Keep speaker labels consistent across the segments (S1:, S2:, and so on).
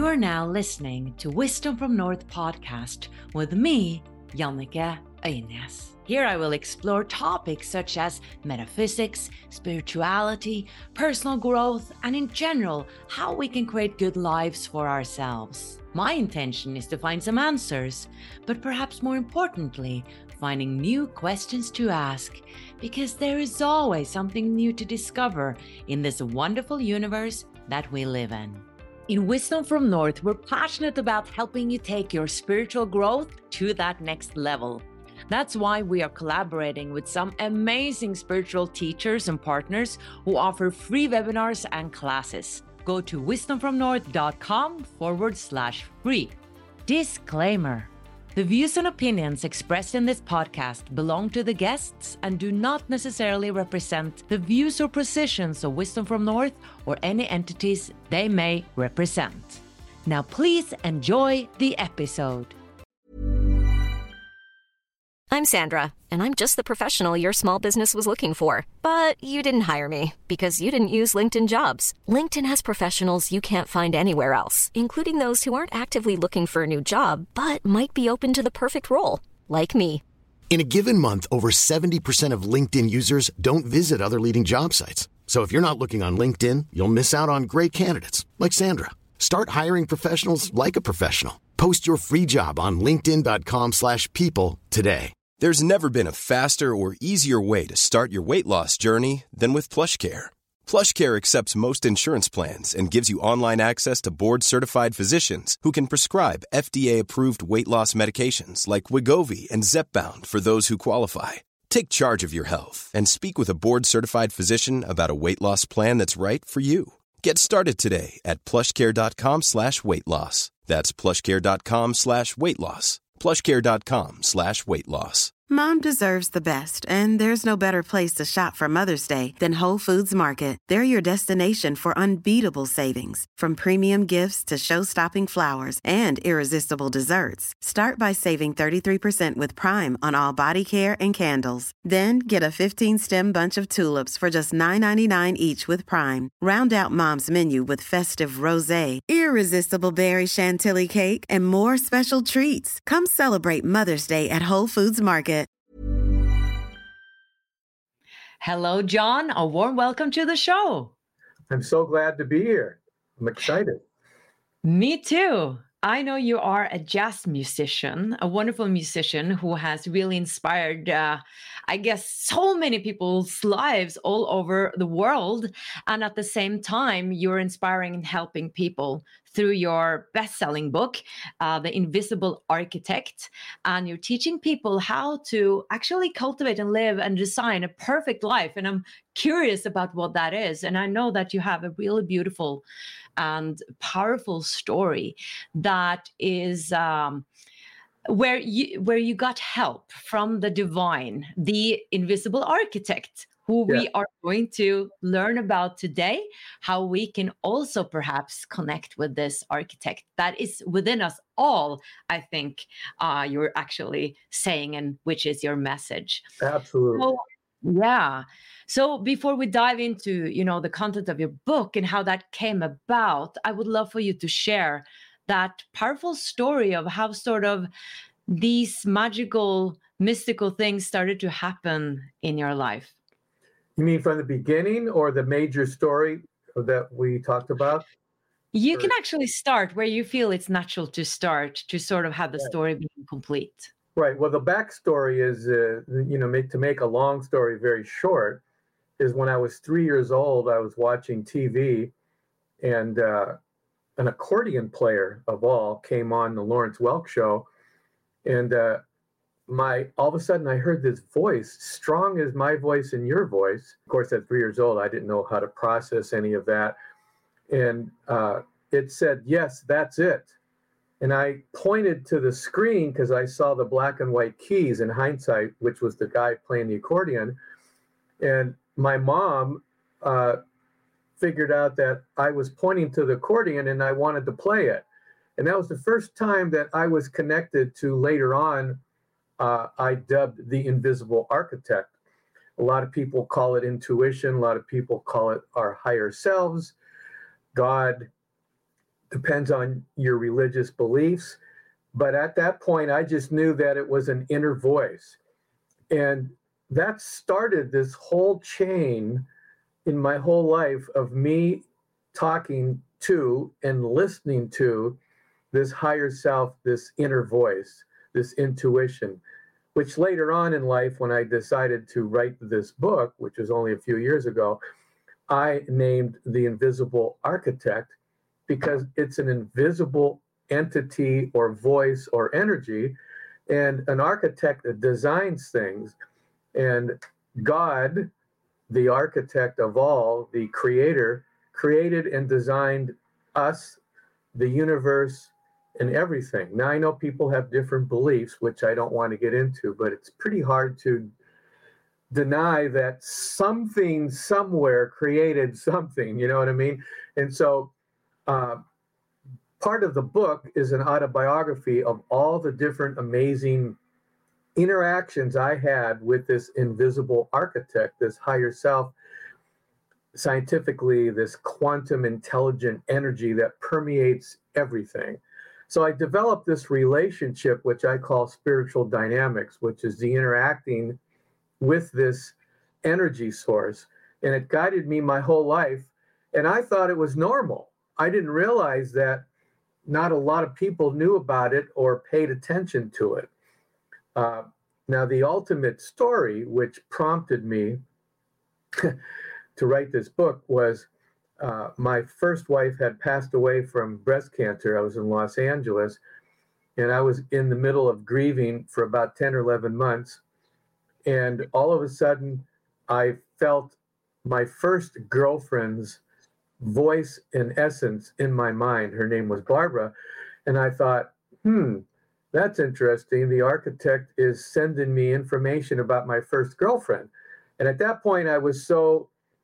S1: are now listening to Wisdom from North podcast with me, Jannike Øynes. Here I will explore topics such as metaphysics, spirituality, personal growth, and in general, how we can create good lives for ourselves. My intention is to find some answers, but perhaps more importantly, finding new questions to ask, because there is always something new to discover in this wonderful universe that we live in. In Wisdom from North, we're passionate about helping you take your spiritual growth to that next level. That's why we are collaborating with some amazing spiritual teachers and partners who offer free webinars and classes. Go to wisdomfromnorth.com/free. Disclaimer. The views and opinions expressed in this podcast belong to the guests and do not necessarily represent the views or positions of Wisdom from North or any entities they may represent. Now please enjoy the episode.
S2: I'm Sandra, and I'm just the professional your small business was looking for. But you didn't hire me because you didn't use LinkedIn Jobs. LinkedIn has professionals you can't find anywhere else, including those who aren't actively looking for a new job, but might be open to the perfect role, like me.
S3: In a given month, over 70% of LinkedIn users don't visit other leading job sites. So if you're not looking on LinkedIn, you'll miss out on great candidates, like Sandra. Start hiring professionals like a professional. Post your free job on linkedin.com/people today.
S4: There's never been a faster or easier way to start your weight loss journey than with PlushCare. PlushCare accepts most insurance plans and gives you online access to board-certified physicians who can prescribe FDA-approved weight loss medications like Wegovy and Zepbound for those who qualify. Take charge of your health and speak with a board-certified physician about a weight loss plan that's right for you. Get started today at plushcare.com/weight loss. That's plushcare.com/weight loss. plushcare.com/weight loss.
S5: Mom deserves the best, and there's no better place to shop for Mother's Day than Whole Foods Market. They're your destination for unbeatable savings, from premium gifts to show-stopping flowers and irresistible desserts. Start by saving 33% with Prime on all body care and candles. Then get a 15-stem bunch of tulips for just $9.99 each with Prime. Round out Mom's menu with festive rosé, irresistible berry chantilly cake, and more special treats. Come celebrate Mother's Day at Whole Foods Market.
S1: Hello, John. A warm welcome to the show.
S6: I'm so glad to be here. I'm excited.
S1: Me too. I know you are a jazz musician, a wonderful musician who has really inspired, I guess, so many people's lives all over the world. And at the same time, you're inspiring and helping people through your best-selling book, The Invisible Architect. And you're teaching people how to actually cultivate and live and design a perfect life. And I'm curious about what that is. And I know that you have a really beautiful and powerful story that is where you got help from the divine, the invisible architect, who we are going to learn about today, how we can also perhaps connect with this architect that is within us all, I think you're actually saying, and which is your message.
S6: Absolutely.
S1: So, yeah. So before we dive into, the content of your book and how that came about, I would love for you to share that powerful story of how sort of these magical, mystical things started to happen in your life.
S6: You mean from the beginning or the major story that we talked about?
S1: You can actually start where you feel it's natural to start to sort of have the story being complete.
S6: Right. Well, the backstory is, to make a long story very short, is when I was 3 years old, I was watching TV, and an accordion player of all came on the Lawrence Welk show, and all of a sudden I heard this voice, strong as my voice and your voice. Of course, at 3 years old, I didn't know how to process any of that, and it said, "Yes, that's it." And I pointed to the screen because I saw the black and white keys in hindsight, which was the guy playing the accordion. And my mom figured out that I was pointing to the accordion and I wanted to play it. And that was the first time that I was connected to, later on, I dubbed the invisible architect. A lot of people call it intuition. A lot of people call it our higher selves, God. depends on your religious beliefs. But at that point, I just knew that it was an inner voice. And that started this whole chain in my whole life of me talking to and listening to this higher self, this inner voice, this intuition, which later on in life, when I decided to write this book, which was only a few years ago, I named The Invisible Architect, because it's an invisible entity or voice or energy, and an architect that designs things. And God, the architect of all, the creator, created and designed us, the universe, and everything. Now, I know people have different beliefs, which I don't want to get into, but it's pretty hard to deny that something somewhere created something, you know what I mean? And so part of the book is an autobiography of all the different amazing interactions I had with this invisible architect, this higher self, scientifically, this quantum intelligent energy that permeates everything. So I developed this relationship, which I call spiritual dynamics, which is the interacting with this energy source. And it guided me my whole life. And I thought it was normal. I didn't realize that not a lot of people knew about it or paid attention to it. Now, the ultimate story, which prompted me to write this book, was my first wife had passed away from breast cancer. I was in Los Angeles, and I was in the middle of grieving for about 10 or 11 months. And all of a sudden, I felt my first girlfriend's voice and essence in my mind. Her name was Barbara. And I thought, that's interesting. The architect is sending me information about my first girlfriend. And at that point, I was so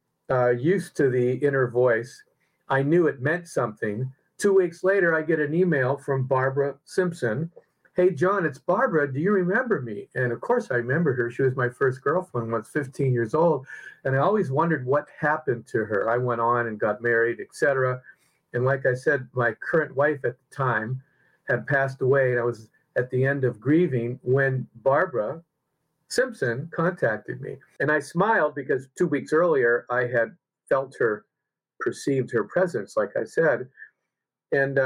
S6: used to the inner voice, I knew it meant something. 2 weeks later, I get an email from Barbara Simpson. Hey, John, it's Barbara. Do you remember me? And of course, I remembered her. She was my first girlfriend, was 15 years old. And I always wondered what happened to her. I went on and got married, etc. And like I said, my current wife at the time had passed away. And I was at the end of grieving when Barbara Simpson contacted me. And I smiled because 2 weeks earlier, I had felt her, perceived her presence, like I said. And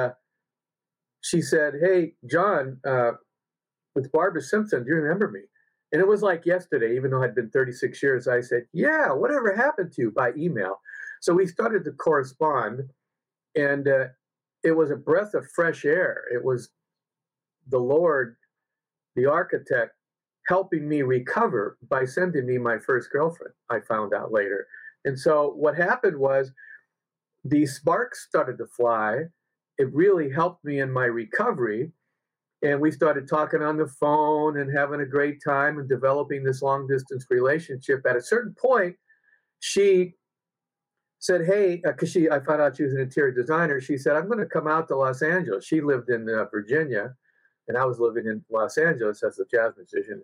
S6: she said, hey, John, it's Barbara Simpson. Do you remember me? And it was like yesterday, even though it had been 36 years. I said, yeah, whatever happened to you, by email. So we started to correspond, and it was a breath of fresh air. It was the Lord, the architect, helping me recover by sending me my first girlfriend, I found out later. And so what happened was the sparks started to fly. It really helped me in my recovery. And we started talking on the phone and having a great time and developing this long distance relationship. At a certain point, she said, hey, because I found out she was an interior designer. She said, I'm going to come out to Los Angeles. She lived in Virginia, and I was living in Los Angeles as a jazz musician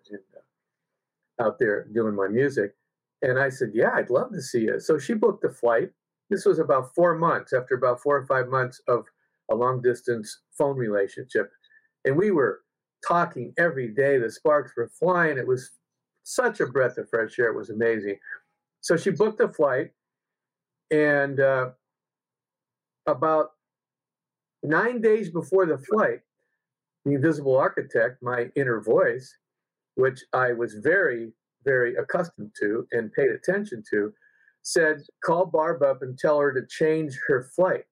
S6: out there doing my music. And I said, yeah, I'd love to see you. So she booked a flight. This was about 4 months, after about 4 or 5 months of a long distance phone relationship. And we were talking every day. The sparks were flying. It was such a breath of fresh air. It was amazing. So she booked a flight. And about 9 days before the flight, the invisible architect, my inner voice, which I was very, very accustomed to and paid attention to, said, call Barb up and tell her to change her flight.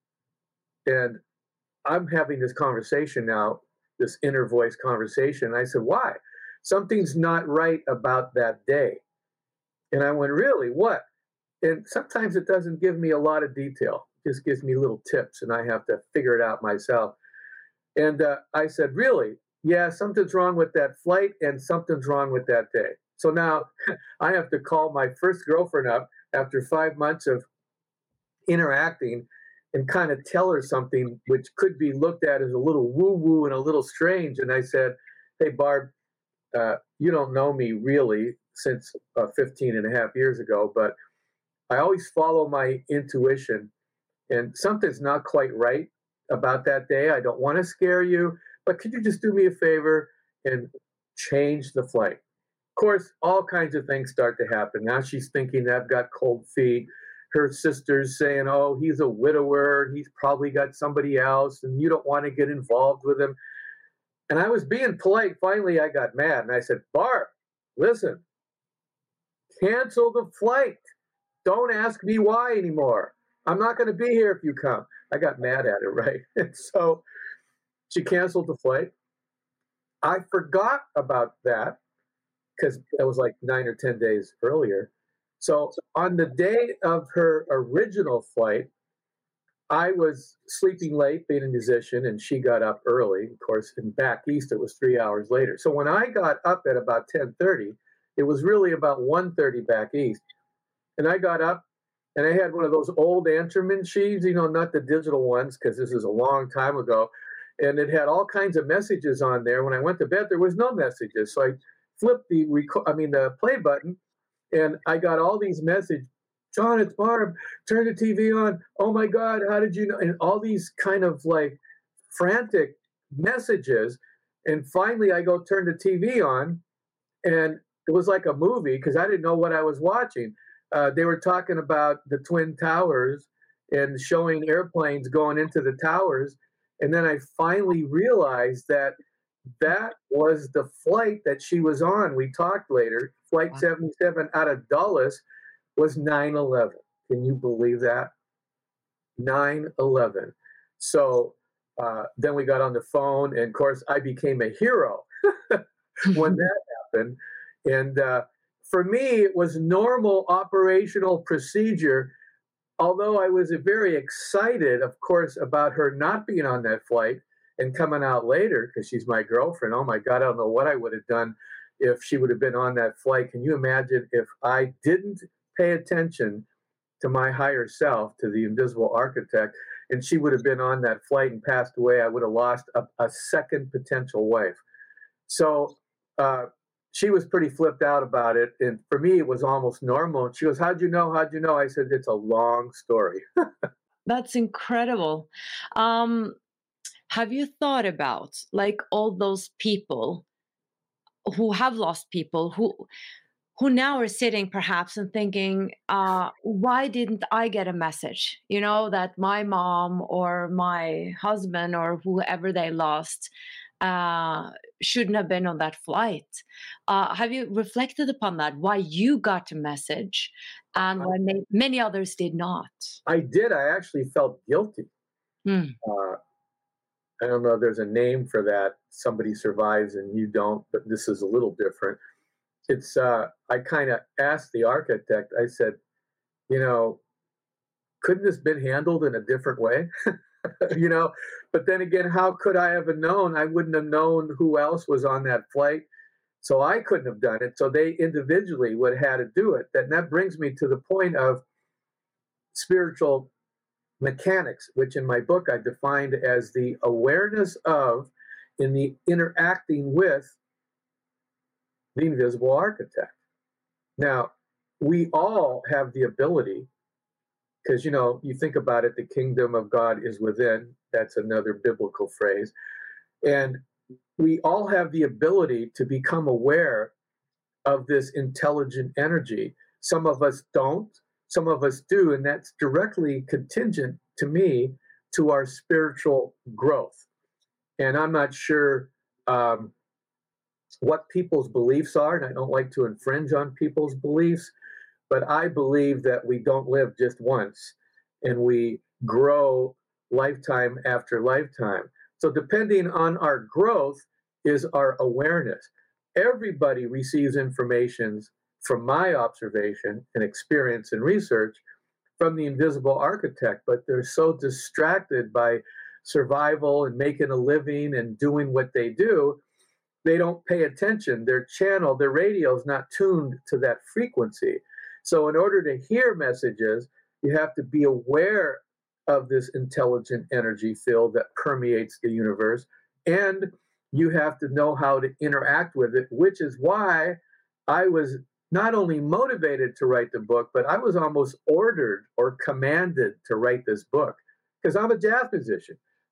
S6: And I'm having this conversation now, this inner voice conversation. I said, why? Something's not right about that day. And I went, really? What? And sometimes it doesn't give me a lot of detail. It just gives me little tips, and I have to figure it out myself. And I said, really? Yeah, something's wrong with that flight, and something's wrong with that day. So now I have to call my first girlfriend up after 5 months of interacting and kind of tell her something which could be looked at as a little woo-woo and a little strange. And I said, hey, Barb, you don't know me really since 15 and a half years ago, but I always follow my intuition, and something's not quite right. about that day. I don't want to scare you, but could you just do me a favor and change the flight? Of course, all kinds of things start to happen. Now she's thinking I've got cold feet. Her sister's saying, oh, he's a widower. He's probably got somebody else, and you don't want to get involved with him. And I was being polite. Finally, I got mad, and I said, Barb, listen, cancel the flight. Don't ask me why anymore. I'm not going to be here if you come. I got mad at her, right? And so she canceled the flight. I forgot about that because it was like 9 or 10 days earlier. So on the day of her original flight, I was sleeping late being a musician, and she got up early. Of course, and back east, it was 3 hours later. So when I got up at about 10:30, it was really about 1:30 back east. And I got up, and I had one of those old answer machines, not the digital ones, because this is a long time ago. And it had all kinds of messages on there. When I went to bed, there was no messages. So I flipped the play button, and I got all these messages. John, it's Barb. Turn the TV on. Oh my God, how did you know? And all these kind of like frantic messages. And finally, I go turn the TV on, and it was like a movie because I didn't know what I was watching. They were talking about the Twin Towers and showing airplanes going into the towers. And then I finally realized that was the flight that she was on. We talked later. Flight 77 out of Dulles was 9/11. Can you believe that? 9/11. So then we got on the phone, and of course I became a hero when that happened. And for me, it was normal operational procedure, although I was very excited, of course, about her not being on that flight and coming out later because she's my girlfriend. Oh my God, I don't know what I would have done if she would have been on that flight. Can you imagine if I didn't pay attention to my higher self, to the invisible architect, and she would have been on that flight and passed away? I would have lost a second potential wife. So she was pretty flipped out about it. And for me, it was almost normal. And she goes, how'd you know? How'd you know? I said, it's a long story.
S1: That's incredible. Have you thought about like all those people who have lost people who now are sitting perhaps and thinking, why didn't I get a message, that my mom or my husband or whoever they lost shouldn't have been on that flight? Have you reflected upon that, why you got a message and why many others did not?
S6: I did. I actually felt guilty. I don't know, there's a name for that. Somebody survives and you don't, but this is a little different. It's, I kind of asked the architect, I said, couldn't this been handled in a different way? But then again, how could I have known? I wouldn't have known who else was on that flight. So I couldn't have done it. So they individually would have had to do it. And that brings me to the point of spiritual mechanics, which in my book I defined as the awareness of, in the interacting with the invisible architect. Now, we all have the ability, because, you think about it, the kingdom of God is within. That's another biblical phrase. And we all have the ability to become aware of this intelligent energy. Some of us don't, some of us do, and that's directly contingent to me to our spiritual growth. And I'm not sure what people's beliefs are, and I don't like to infringe on people's beliefs, but I believe that we don't live just once, and we grow lifetime after lifetime. So depending on our growth is our awareness. Everybody receives information from my observation and experience and research from the invisible architect, but they're so distracted by survival and making a living and doing what they do, they don't pay attention. Their channel, their radio is not tuned to that frequency. So in order to hear messages, you have to be aware of this intelligent energy field that permeates the universe, and you have to know how to interact with it, which is why I was not only motivated to write the book, but I was almost ordered or commanded to write this book, because I'm a jazz musician.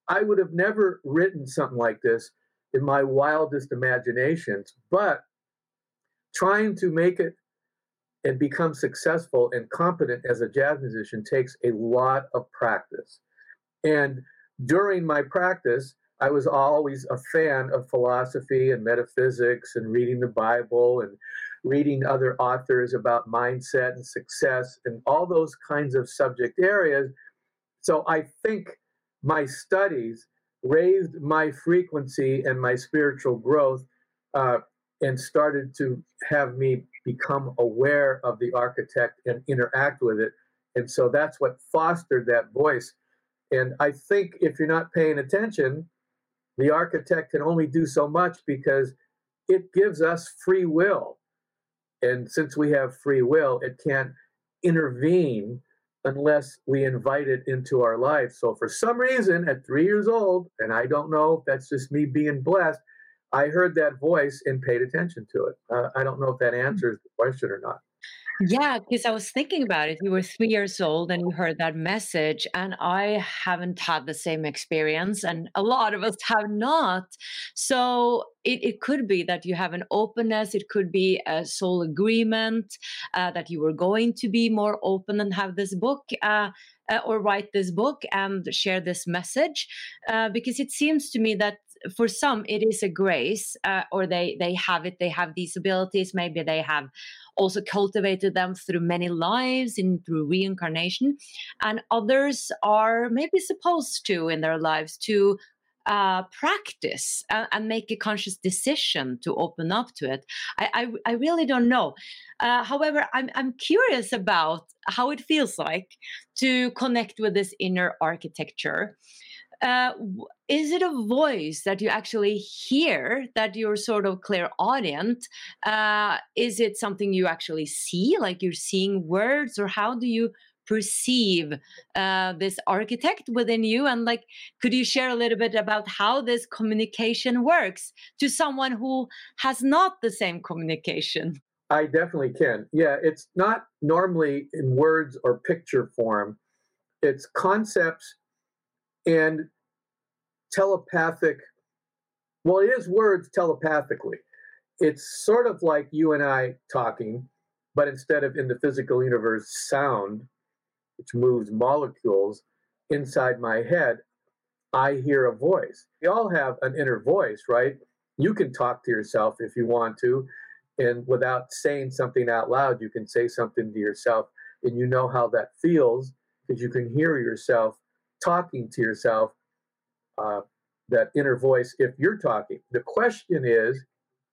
S6: I would have never written something like this in my wildest imaginations, but trying to make it and become successful and competent as a jazz musician takes a lot of practice. And during my practice, I was always a fan of philosophy and metaphysics and reading the Bible and reading other authors about mindset and success and all those kinds of subject areas. So I think my studies raised my frequency and my spiritual growth and started to have me become aware of the architect and interact with it. And so that's what fostered that voice. And I think if you're not paying attention, the architect can only do so much because it gives us free will. And since we have free will, it can't intervene unless we invite it into our life. So for some reason, at 3 years old, and I don't know if that's just me being blessed, I heard that voice and paid attention to it. I don't know if that answers the question or not.
S1: Yeah, because I was thinking about it. You were 3 years old and you heard that message, and I haven't had the same experience, and a lot of us have not. So it could be that you have an openness. It could be a soul agreement that you were going to be more open and have this book. Or write this book and share this message, because it seems to me that for some it is a grace, or they have these abilities. Maybe they have also cultivated them through many lives and through reincarnation, and others are maybe supposed to in their lives to practice and make a conscious decision to open up to it. I really don't know. However, I'm curious about how it feels like to connect with this inner architecture. Is it a voice that you actually hear, that you're sort of clairaudient? Is it something you actually see, like you're seeing words, or how do you perceive this architect within you? And like, could you share a little bit about how this communication works to someone who has not the same communication?
S6: I definitely can. Yeah, it's not normally in words or picture form. It's concepts and telepathic. Well, it is words telepathically. It's sort of like you and I talking, but instead of in the physical universe, sound, which moves molecules inside my head, I hear a voice. We all have an inner voice, right? You can talk to yourself if you want to, and without saying something out loud, you can say something to yourself, and you know how that feels because you can hear yourself talking to yourself, that inner voice, if you're talking. The question is,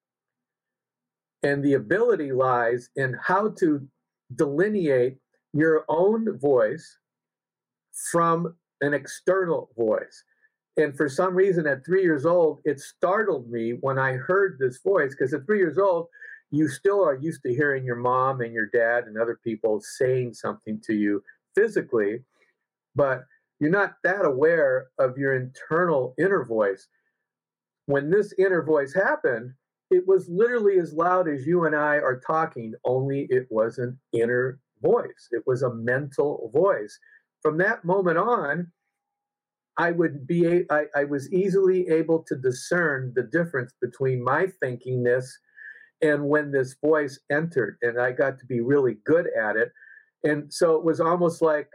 S6: and the ability lies in how to delineate your own voice from an external voice. And for some reason, at 3 years old, it startled me when I heard this voice, because at 3 years old, you still are used to hearing your mom and your dad and other people saying something to you physically, but you're not that aware of your internal inner voice. When this inner voice happened, it was literally as loud as you and I are talking, only it was an inner voice. It was a mental voice. From that moment on, I was easily able to discern the difference between my thinkingness and when this voice entered, and I got to be really good at it. And so it was almost like,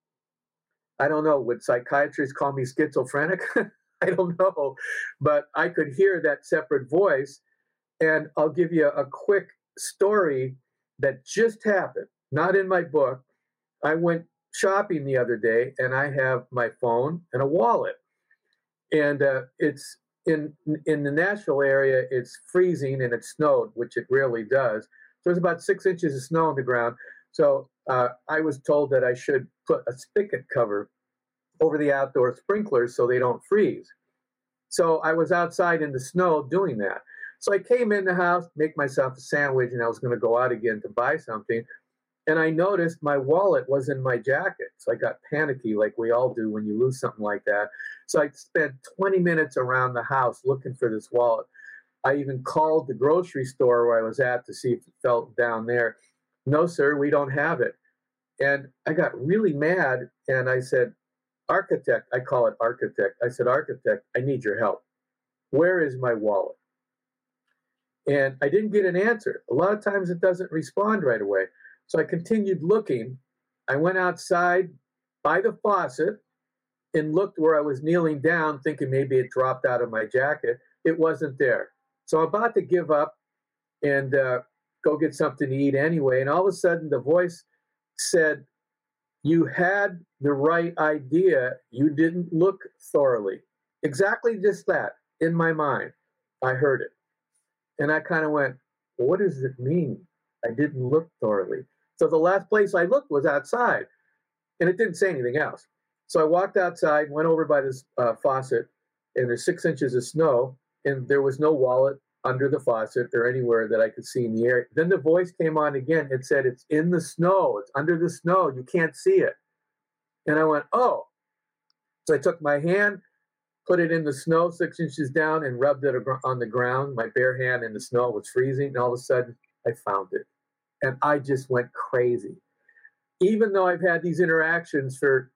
S6: I don't know, would psychiatrists call me schizophrenic? I don't know, but I could hear that separate voice. And I'll give you a quick story that just happened, not in my book. I went shopping the other day, and I have my phone and a wallet. And it's in the Nashville area, it's freezing and it snowed, which it rarely does. So there's about 6 inches of snow on the ground. So I was told that I should put a spigot cover over the outdoor sprinklers so they don't freeze. So I was outside in the snow doing that. So I came in the house, make myself a sandwich, and I was going to go out again to buy something. And I noticed my wallet was in my jacket. So I got panicky, like we all do when you lose something like that. So I spent 20 minutes around the house looking for this wallet. I even called the grocery store where I was at to see if it felt down there. No, sir, we don't have it. And I got really mad, and I said, architect, I call it architect. I said, architect, I need your help. Where is my wallet? And I didn't get an answer. A lot of times it doesn't respond right away. So I continued looking. I went outside by the faucet and looked where I was kneeling down, thinking maybe it dropped out of my jacket. It wasn't there. So I'm about to give up and go get something to eat anyway. And all of a sudden the voice said, you had the right idea. You didn't look thoroughly. Exactly just that in my mind. I heard it. And I kind of went, well, what does it mean? I didn't look thoroughly. So the last place I looked was outside, and it didn't say anything else. So I walked outside, went over by this faucet, and there's 6 inches of snow, and there was no wallet under the faucet or anywhere that I could see in the air. Then the voice came on again. It said, it's in the snow. It's under the snow. You can't see it. And I went, oh. So I took my hand, put it in the snow 6 inches down, and rubbed it on the ground. My bare hand in the snow was freezing, and all of a sudden, I found it. And I just went crazy. Even though I've had these interactions for,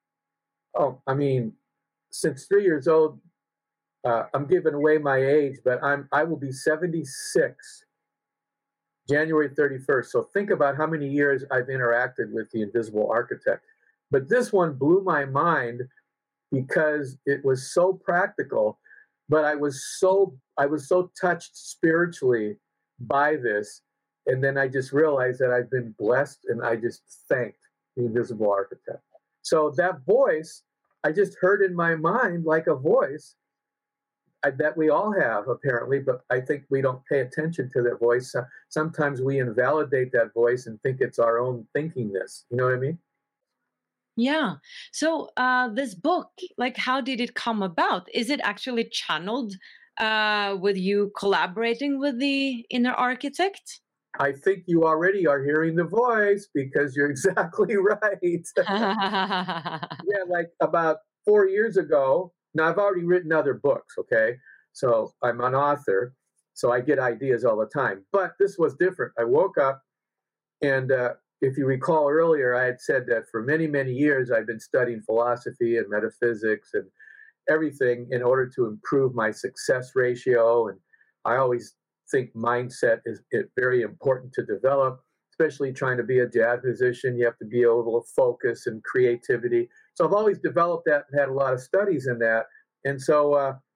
S6: since 3 years old, I'm giving away my age, but I will be 76 January 31st. So think about how many years I've interacted with the invisible architect. But this one blew my mind because it was so practical, but I was so touched spiritually by this. And then I just realized that I've been blessed, and I just thanked the invisible architect. So that voice, I just heard in my mind like a voice that we all have, apparently, but I think we don't pay attention to that voice. Sometimes we invalidate that voice and think it's our own thinkingness. You know what I mean?
S1: Yeah. So this book, like, how did it come about? Is it actually channeled with you collaborating with the inner architect?
S6: I think you already are hearing the voice, because you're exactly right. Yeah, like about 4 years ago. Now, I've already written other books, okay? So I'm an author, so I get ideas all the time. But this was different. I woke up, and if you recall earlier, I had said that for many, many years, I've been studying philosophy and metaphysics and everything in order to improve my success ratio. And I always think mindset is very important to develop, especially trying to be a jazz musician. You have to be able to focus and creativity. So I've always developed that and had a lot of studies in that. And so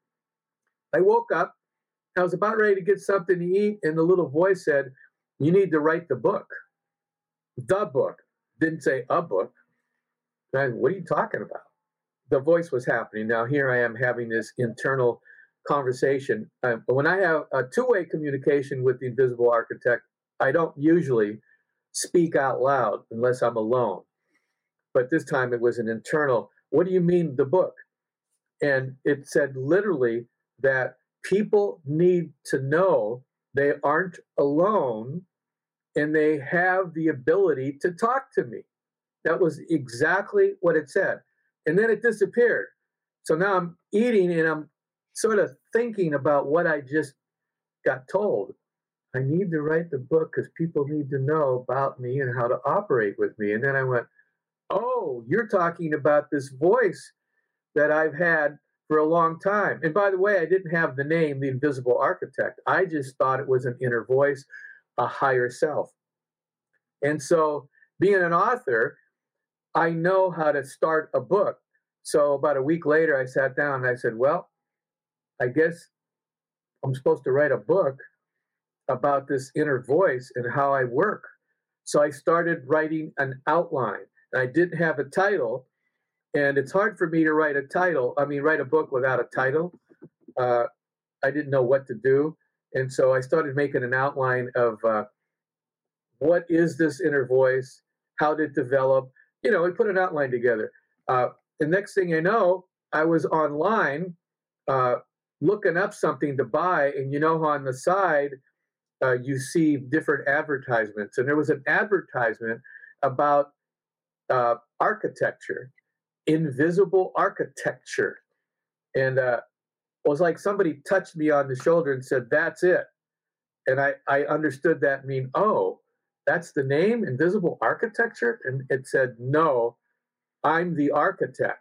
S6: I woke up, I was about ready to get something to eat, and the little voice said, you need to write the book. The book. Didn't say a book. What are you talking about? The voice was happening. Now here I am having this internal conversation. But when I have a two-way communication with the invisible architect, I don't usually speak out loud unless I'm alone. But this time it was an internal, what do you mean the book? And it said literally that people need to know they aren't alone and they have the ability to talk to me. That was exactly what it said. And then it disappeared. So now I'm eating and I'm sort of thinking about what I just got told. I need to write the book because people need to know about me and how to operate with me. And then I went, oh, you're talking about this voice that I've had for a long time. And by the way, I didn't have the name, the invisible architect. I just thought it was an inner voice, a higher self. And so being an author, I know how to start a book. So about a week later, I sat down and I said, well, I guess I'm supposed to write a book about this inner voice and how I work. So I started writing an outline. And I didn't have a title. And it's hard for me to write a book without a title. I didn't know what to do. And so I started making an outline of what is this inner voice? How did it develop? We put an outline together. The next thing I know, I was online looking up something to buy. And on the side, you see different advertisements. And there was an advertisement about architecture, invisible architecture. And it was like somebody touched me on the shoulder and said, that's it. And I understood that mean, oh, that's the name, invisible architecture? And it said, no, I'm the architect.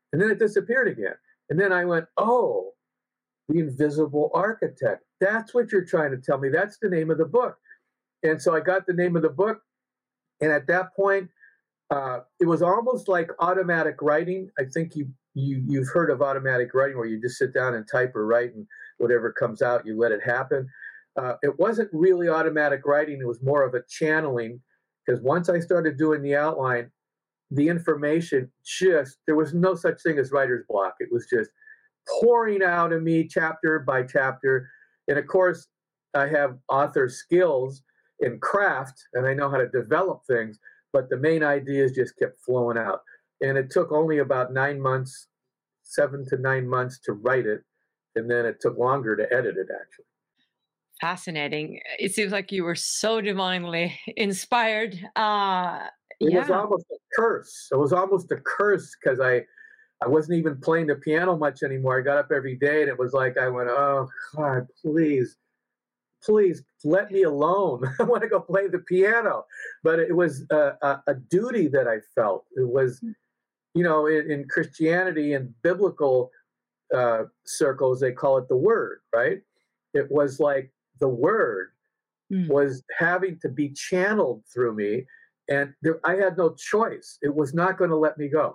S6: And then it disappeared again. And then I went, oh, The Invisible Architect. That's what you're trying to tell me. That's the name of the book. And so I got the name of the book. And at that point, it was almost like automatic writing. I think you've heard of automatic writing, where you just sit down and type or write, and whatever comes out, you let it happen. It wasn't really automatic writing. It was more of a channeling, because once I started doing the outline, the information there was no such thing as writer's block. It was just pouring out of me chapter by chapter. And of course, I have author skills in craft, and I know how to develop things, but the main ideas just kept flowing out. And it took only about 9 months, 7 to 9 months to write it. And then it took longer to edit it, actually.
S1: Fascinating. It seems like you were so divinely inspired.
S6: It was almost a curse. It was almost a curse, because I wasn't even playing the piano much anymore. I got up every day, and it was like I went, oh, God, please let me alone. I want to go play the piano. But it was a duty that I felt. It was, in Christianity and biblical circles, they call it the word, right? It was like the word was having to be channeled through me. And I had no choice. It was not going to let me go.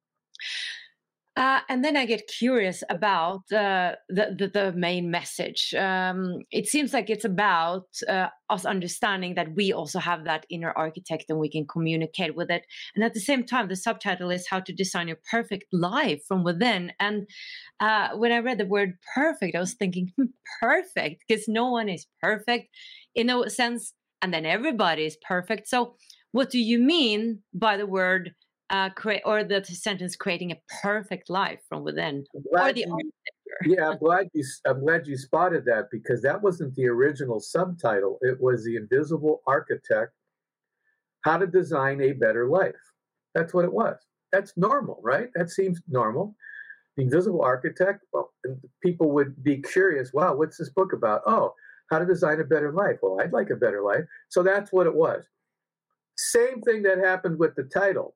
S1: And then I get curious about the main message. It seems like it's about us understanding that we also have that inner architect, and we can communicate with it. And at the same time, the subtitle is How to Design Your Perfect Life from Within. And when I read the word perfect, I was thinking, perfect, because no one is perfect in a sense, and then everybody is perfect. So what do you mean by the word or the sentence creating a perfect life from within? Or the architecture?
S6: Yeah, I'm glad you spotted that, because that wasn't the original subtitle. It was The Invisible Architect, How to Design a Better Life. That's what it was. That's normal, right? That seems normal. The Invisible Architect, well, people would be curious, wow, what's this book about? Oh, how to design a better life. Well, I'd like a better life. So that's what it was. Same thing that happened with the title.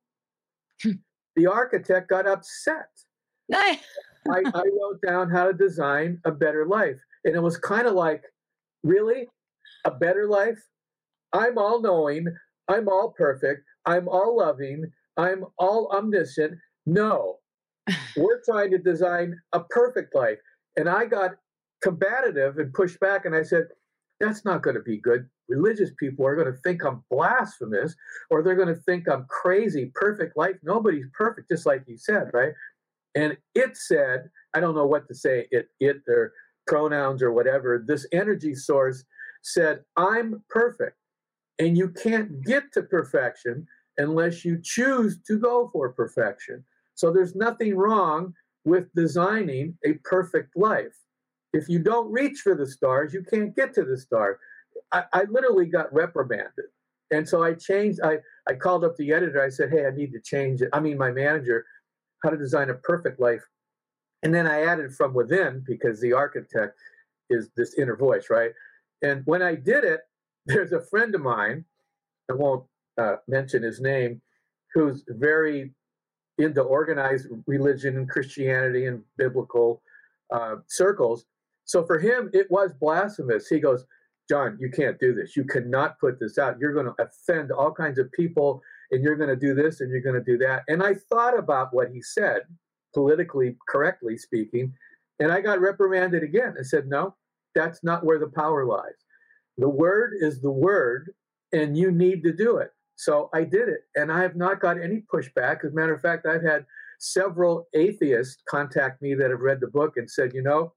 S6: The architect got upset. I wrote down How to Design a Better Life. And it was kind of like, really? A better life? I'm all knowing. I'm all perfect. I'm all loving. I'm all omniscient. No, we're trying to design a perfect life. And I got combative and pushed back. And I said, that's not going to be good. Religious people are going to think I'm blasphemous, or they're going to think I'm crazy. Perfect life. Nobody's perfect, just like you said, right? And it said, I don't know what to say, it or pronouns or whatever. This energy source said, I'm perfect. And you can't get to perfection unless you choose to go for perfection. So there's nothing wrong with designing a perfect life. If you don't reach for the stars, you can't get to the stars. I literally got reprimanded. And so I changed. I called up the editor. I said, hey, I need to change it. I mean, my manager, How to Design a Perfect Life. And then I added From Within, because the architect is this inner voice, right? And when I did it, there's a friend of mine, I won't mention his name, who's very into organized religion and Christianity and biblical circles. So for him, it was blasphemous. He goes, John, you can't do this. You cannot put this out. You're going to offend all kinds of people, and you're going to do this, and you're going to do that. And I thought about what he said, politically correctly speaking, and I got reprimanded again. I said, no, that's not where the power lies. The word is the word, and you need to do it. So I did it, and I have not got any pushback. As a matter of fact, I've had several atheists contact me that have read the book and said,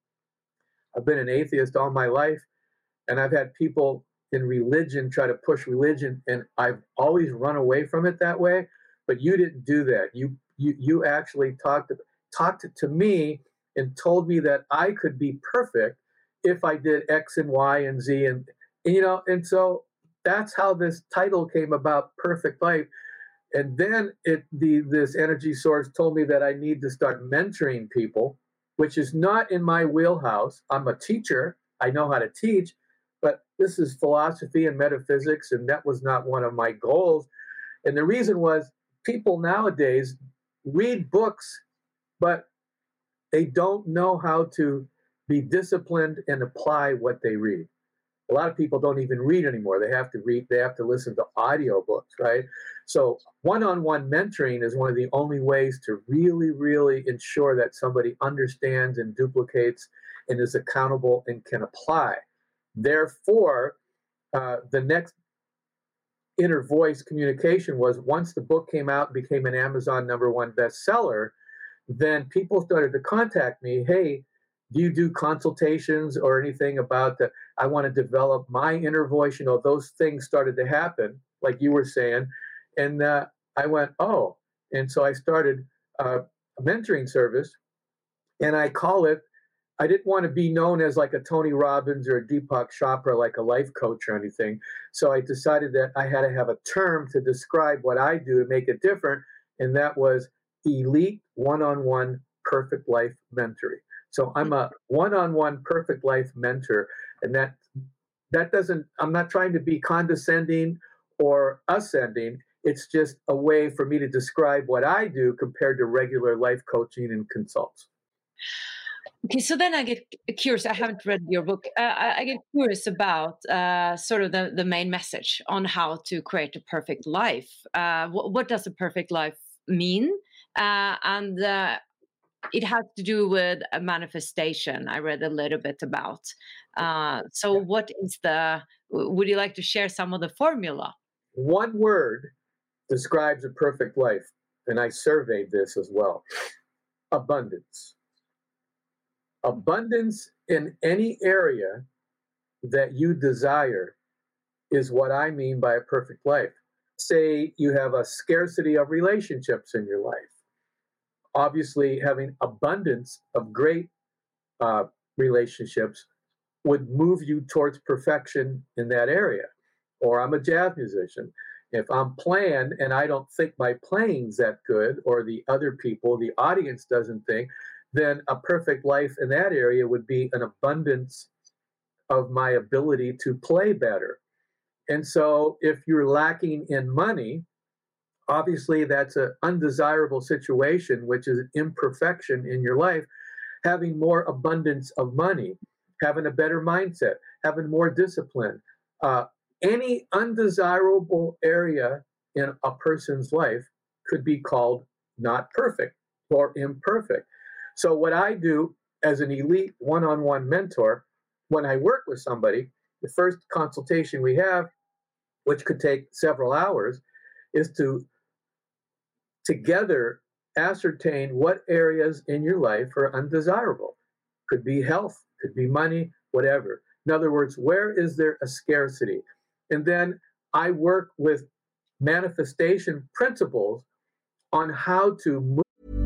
S6: I've been an atheist all my life, and I've had people in religion try to push religion, and I've always run away from it that way. But you didn't do that. You actually talked to me and told me that I could be perfect if I did X and Y and Z, and so that's how this title came about, Perfect Life. And then this energy source told me that I need to start mentoring people, which is not in my wheelhouse. I'm a teacher. I know how to teach, but this is philosophy and metaphysics, and that was not one of my goals. And the reason was, people nowadays read books but they don't know how to be disciplined and apply what they read. A lot of people don't even read anymore. They have to listen to audiobooks, right? So one-on-one mentoring is one of the only ways to really, really ensure that somebody understands and duplicates and is accountable and can apply. Therefore, the next inner voice communication was, once the book came out and became an Amazon #1 bestseller, then people started to contact me. Hey, do you do consultations or anything about I want to develop my inner voice? Those things started to happen, like you were saying. And I went, oh. And so I started a mentoring service, and I call it, I didn't want to be known as like a Tony Robbins or a Deepak Chopra, like a life coach or anything. So I decided that I had to have a term to describe what I do to make it different. And that was Elite One-on-One Perfect Life Mentoring. So I'm a one-on-one perfect life mentor. And that doesn't, I'm not trying to be condescending or ascending. It's just a way for me to describe what I do compared to regular life coaching and consults.
S1: Okay, so then I get curious. I haven't read your book. I get curious about sort of the main message on how to create a perfect life. What does a perfect life mean? And it has to do with a manifestation. I read a little bit about. So what is would you like to share some of the formula?
S6: One word describes a perfect life, and I surveyed this as well. Abundance. Abundance in any area that you desire is what I mean by a perfect life. Say you have a scarcity of relationships in your life. Obviously, having abundance of great relationships would move you towards perfection in that area. Or I'm a jazz musician. If I'm playing and I don't think my playing's that good, or the other people, the audience doesn't think, then a perfect life in that area would be an abundance of my ability to play better. And so if you're lacking in money, obviously that's an undesirable situation, which is an imperfection in your life. Having more abundance of money, having a better mindset, having more discipline, any undesirable area in a person's life could be called not perfect or imperfect. So what I do as an elite one-on-one mentor, when I work with somebody, the first consultation we have, which could take several hours, is to together ascertain what areas in your life are undesirable. Could be health, could be money, whatever. In other words, where is there a scarcity? And then I work with manifestation principles on how to move.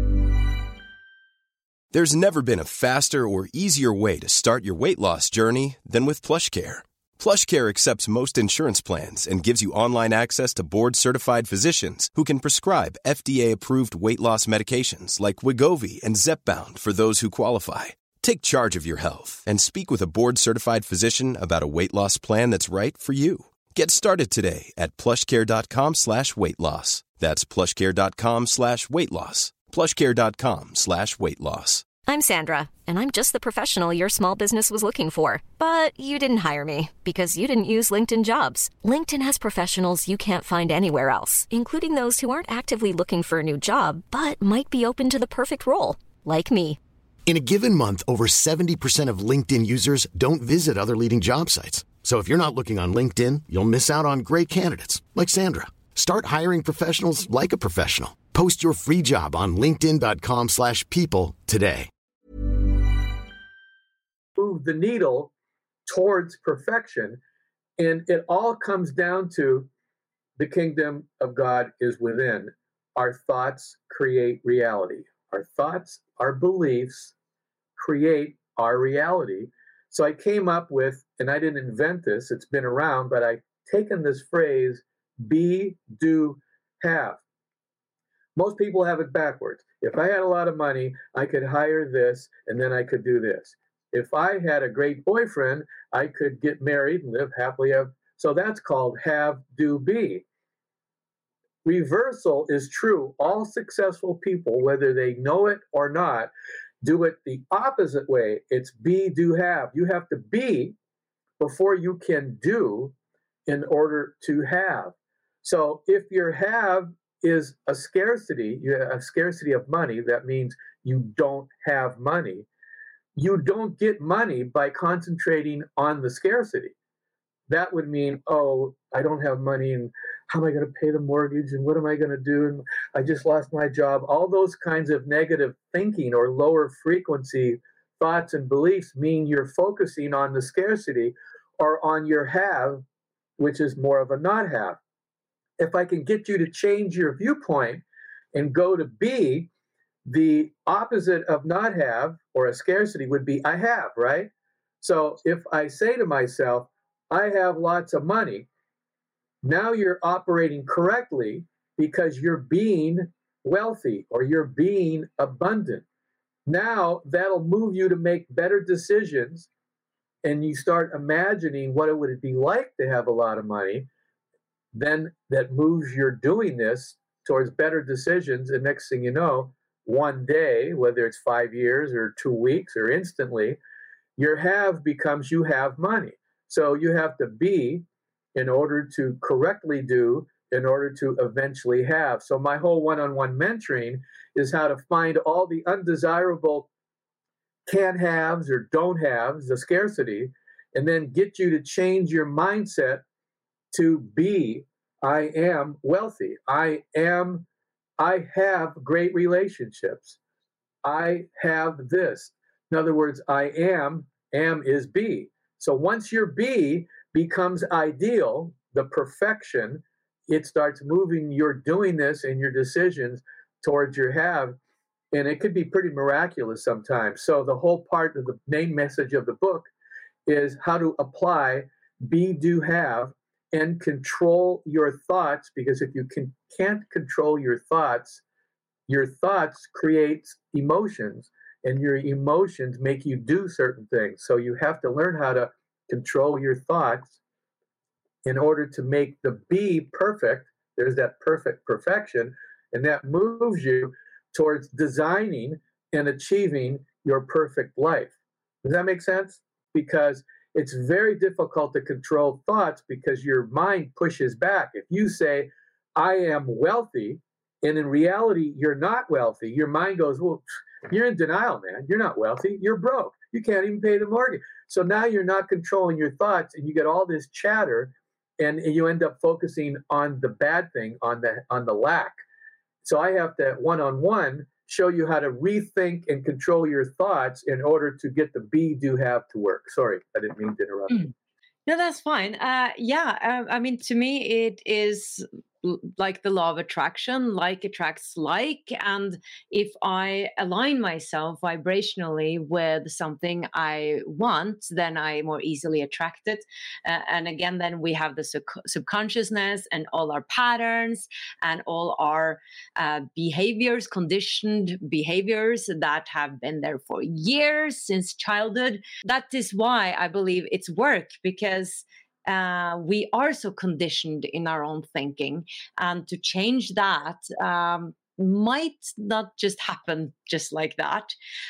S4: There's never been a faster or easier way to start your weight loss journey than with PlushCare. PlushCare accepts most insurance plans and gives you online access to board-certified physicians who can prescribe FDA-approved weight loss medications like Wegovy and Zepbound for those who qualify. Take charge of your health and speak with a board-certified physician about a weight loss plan that's right for you. Get started today at plushcare.com/weight-loss. That's plushcare.com/weight-loss. plushcare.com/weight-loss.
S2: I'm Sandra, and I'm just the professional your small business was looking for. But you didn't hire me because you didn't use LinkedIn Jobs. LinkedIn has professionals you can't find anywhere else, including those who aren't actively looking for a new job, but might be open to the perfect role, like me.
S3: In a given month, over 70% of LinkedIn users don't visit other leading job sites. So if you're not looking on LinkedIn, you'll miss out on great candidates like Sandra. Start hiring professionals like a professional. Post your free job on linkedin.com/people today.
S6: Move the needle towards perfection. And it all comes down to the kingdom of God is within. Our thoughts create reality. Our thoughts, our beliefs create our reality. So I came up with, and I didn't invent this, it's been around, but I've taken this phrase, be, do, have. Most people have it backwards. If I had a lot of money, I could hire this, and then I could do this. If I had a great boyfriend, I could get married and live happily ever. So that's called have, do, be. reversal is true. All successful people, whether they know it or not, do it the opposite way. It's be, do, have. You have to be before you can do in order to have. So if your have is a scarcity, you have a scarcity of money, that means you don't have money. You don't get money by concentrating on the scarcity. That would mean, oh, I don't have money, and how am I going to pay the mortgage, and what am I going to do, and I just lost my job. All those kinds of negative thinking or lower frequency thoughts and beliefs mean you're focusing on the scarcity or on your have, which is more of a not have. If I can get you to change your viewpoint and go to be, the opposite of not have or a scarcity would be I have, right? So if I say to myself, I have lots of money, now you're operating correctly because you're being wealthy or you're being abundant. Now that'll move you to make better decisions, and you start imagining what it would be like to have a lot of money. Then that moves your doing this towards better decisions. And next thing you know, one day, whether it's 5 years or 2 weeks or instantly, your have becomes you have money. So you have to be in order to correctly do, in order to eventually have. So my whole one-on-one mentoring is how to find all the undesirable can't haves or don't haves, the scarcity, and then get you to change your mindset to be, I am wealthy. I have great relationships. I have this. In other words, I am is be. So once your be becomes ideal, the perfection, it starts moving your doing this and your decisions towards your have. And it could be pretty miraculous sometimes. So the whole part of the main message of the book is how to apply be, do, have, and control your thoughts, because if you can't control your thoughts create emotions, and your emotions make you do certain things. So you have to learn how to control your thoughts in order to make the be perfect. There's that perfection, and that moves you towards designing and achieving your perfect life. Does that make sense? Because it's very difficult to control thoughts because your mind pushes back. If you say, I am wealthy, and in reality, you're not wealthy, your mind goes, well, you're in denial, man. You're not wealthy. You're broke. You can't even pay the mortgage. So now you're not controlling your thoughts, and you get all this chatter, and you end up focusing on the bad thing, on the lack. So I have to one-on-one show you how to rethink and control your thoughts in order to get the be, do, have to work. Sorry, I didn't mean to interrupt.
S1: No, that's fine. I mean, to me, it is like the law of attraction, like attracts like. And if I align myself vibrationally with something I want, then I more easily attract it. And again, then we have the subconsciousness and all our patterns and all our behaviors, conditioned behaviors that have been there for years since childhood. That is why I believe it's work, because we are so conditioned in our own thinking, and to change that might not just happen just like that,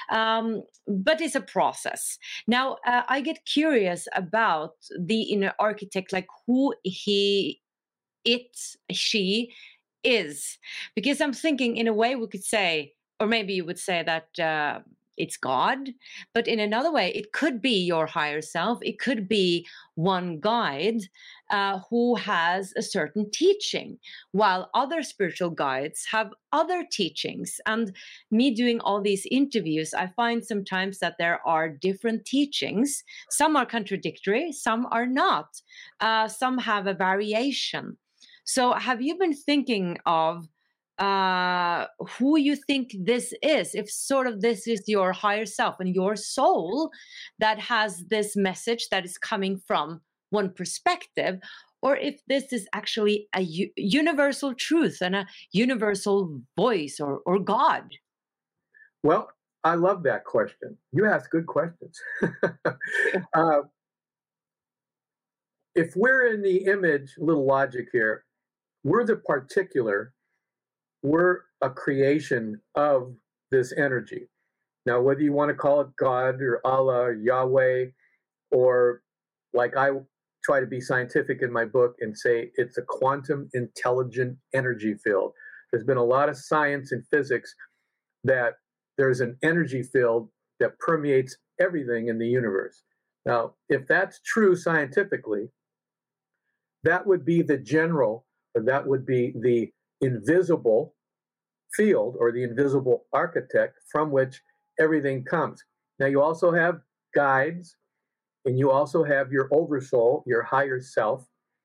S1: but it's a process. Now, I get curious about the inner architect, like who she is, because I'm thinking in a way we could say, or maybe you would say that it's God, but in another way, it could be your higher self. It could be one guide who has a certain teaching, while other spiritual guides have other teachings. And me doing all these interviews, I find sometimes that there are different teachings. Some are contradictory, some are not. Some have a variation. So have you been thinking of who you think this is, if sort of this is your higher self and your soul that has this message that is coming from one perspective, or if this is actually a universal truth and a universal voice or God?
S6: Well, I love that question. You ask good questions. If we're in the image, a little logic here, we're the particular, we're a creation of this energy. Now, whether you want to call it God or Allah or Yahweh, or like I try to be scientific in my book and say it's a quantum intelligent energy field. There's been a lot of science and physics that there's an energy field that permeates everything in the universe. Now, if that's true scientifically, that would be the general, or that would be the invisible field or the invisible architect from which everything comes. Now, you also have guides, and you also have your oversoul, your higher self.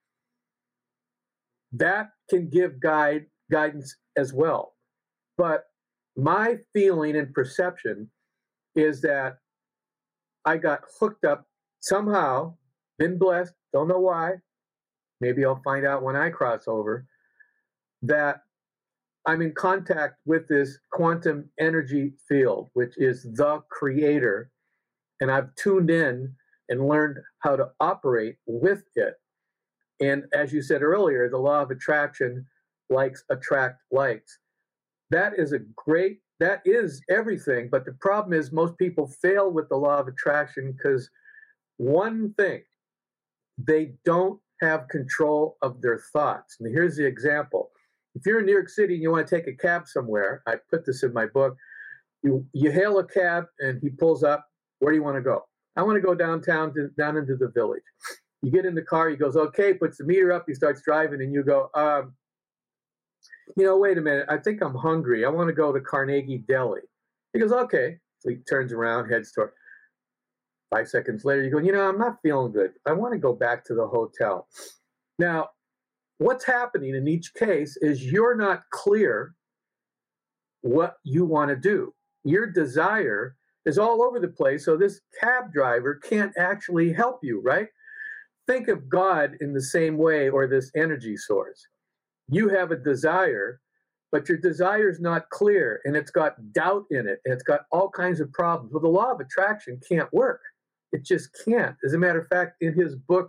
S6: That can give guidance as well. But my feeling and perception is that I got hooked up somehow, been blessed, don't know why. Maybe I'll find out when I cross over, that I'm in contact with this quantum energy field, which is the creator. And I've tuned in and learned how to operate with it. And as you said earlier, the law of attraction, likes attract likes. That is everything. But the problem is most people fail with the law of attraction because one thing, they don't have control of their thoughts. And here's the example. If you're in New York City and you want to take a cab somewhere, I put this in my book, you hail a cab and he pulls up. Where do you want to go? I want to go downtown, down into the village. You get in the car, he goes, okay, puts the meter up, he starts driving, and you go, wait a minute, I think I'm hungry. I want to go to Carnegie Deli. He goes, okay. So he turns around, heads toward. 5 seconds later, you go, I'm not feeling good. I want to go back to the hotel. Now, what's happening in each case is you're not clear what you want to do. Your desire is all over the place, so this cab driver can't actually help you, right? Think of God in the same way, or this energy source. You have a desire, but your desire is not clear, and it's got doubt in it, and it's got all kinds of problems. Well, the law of attraction can't work. It just can't. As a matter of fact, in his book,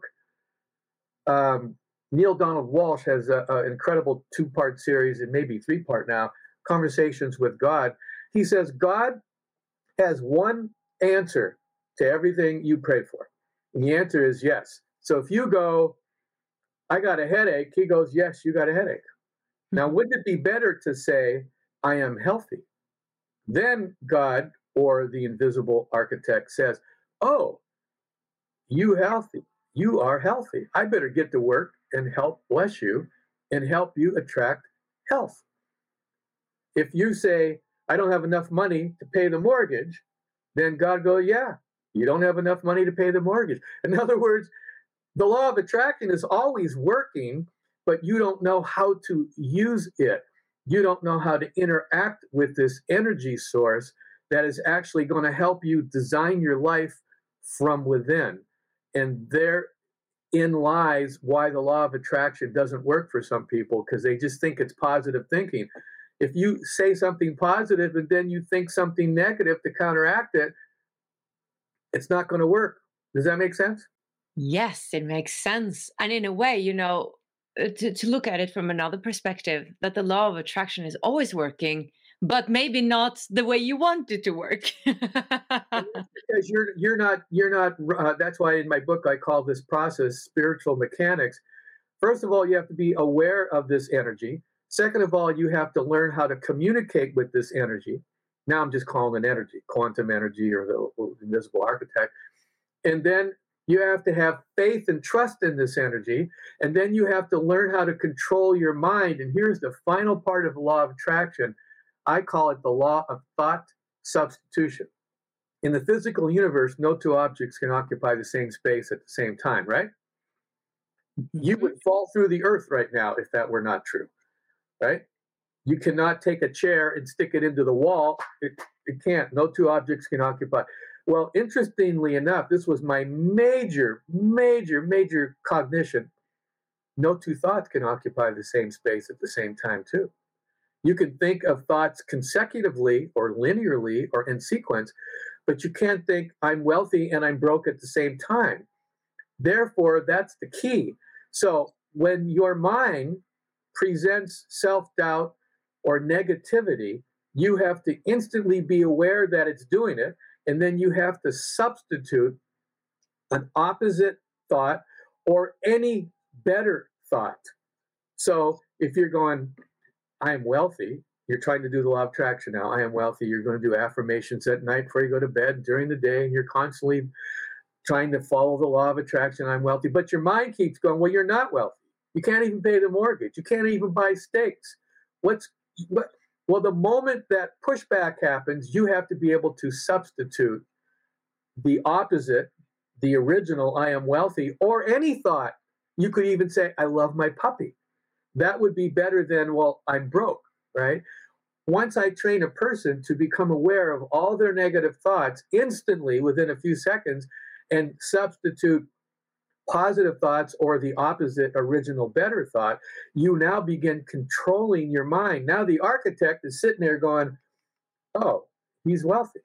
S6: Neil Donald Walsh has an incredible 2-part series, and maybe 3-part now, Conversations with God. He says God has one answer to everything you pray for. And the answer is yes. So if you go, I got a headache, he goes, yes, you got a headache. Now, wouldn't it be better to say, I am healthy? Then God, or the invisible architect, says, oh, you healthy. You are healthy. I better get to work and help bless you and help you attract health. If you say, I don't have enough money to pay the mortgage, then God goes, yeah, you don't have enough money to pay the mortgage. In other words, the law of attraction is always working, but you don't know how to use it. You don't know how to interact with this energy source that is actually going to help you design your life from within. And therein lies why the law of attraction doesn't work for some people, because they just think it's positive thinking. If you say something positive and then you think something negative to counteract it, it's not going to work. Does that make sense?
S1: Yes, it makes sense. And in a way, to look at it from another perspective, that the law of attraction is always working, but maybe not the way you want it to work.
S6: Because you're not. That's why in my book I call this process spiritual mechanics. First of all, you have to be aware of this energy. Second of all, you have to learn how to communicate with this energy. Now I'm just calling it energy, quantum energy, or the invisible architect. And then you have to have faith and trust in this energy. And then you have to learn how to control your mind. And here's the final part of the law of attraction. I call it the law of thought substitution. In the physical universe, no two objects can occupy the same space at the same time, right? You would fall through the earth right now if that were not true, right? You cannot take a chair and stick it into the wall. It can't. No two objects can occupy. Well, interestingly enough, this was my major cognition. No two thoughts can occupy the same space at the same time, too. You can think of thoughts consecutively or linearly or in sequence, but you can't think I'm wealthy and I'm broke at the same time. Therefore, that's the key. So when your mind presents self-doubt or negativity, you have to instantly be aware that it's doing it, and then you have to substitute an opposite thought or any better thought. So if you're going, I am wealthy, you're trying to do the law of attraction now. I am wealthy. You're going to do affirmations at night before you go to bed, during the day, and you're constantly trying to follow the law of attraction. I'm wealthy. But your mind keeps going, well, you're not wealthy. You can't even pay the mortgage. You can't even buy steaks. Well, the moment that pushback happens, you have to be able to substitute the opposite, the original, I am wealthy, or any thought. You could even say, I love my puppy. That would be better than, well, I'm broke, right? Once I train a person to become aware of all their negative thoughts instantly within a few seconds and substitute positive thoughts or the opposite, original, better thought, you now begin controlling your mind. Now the architect is sitting there going, oh, he's wealthy.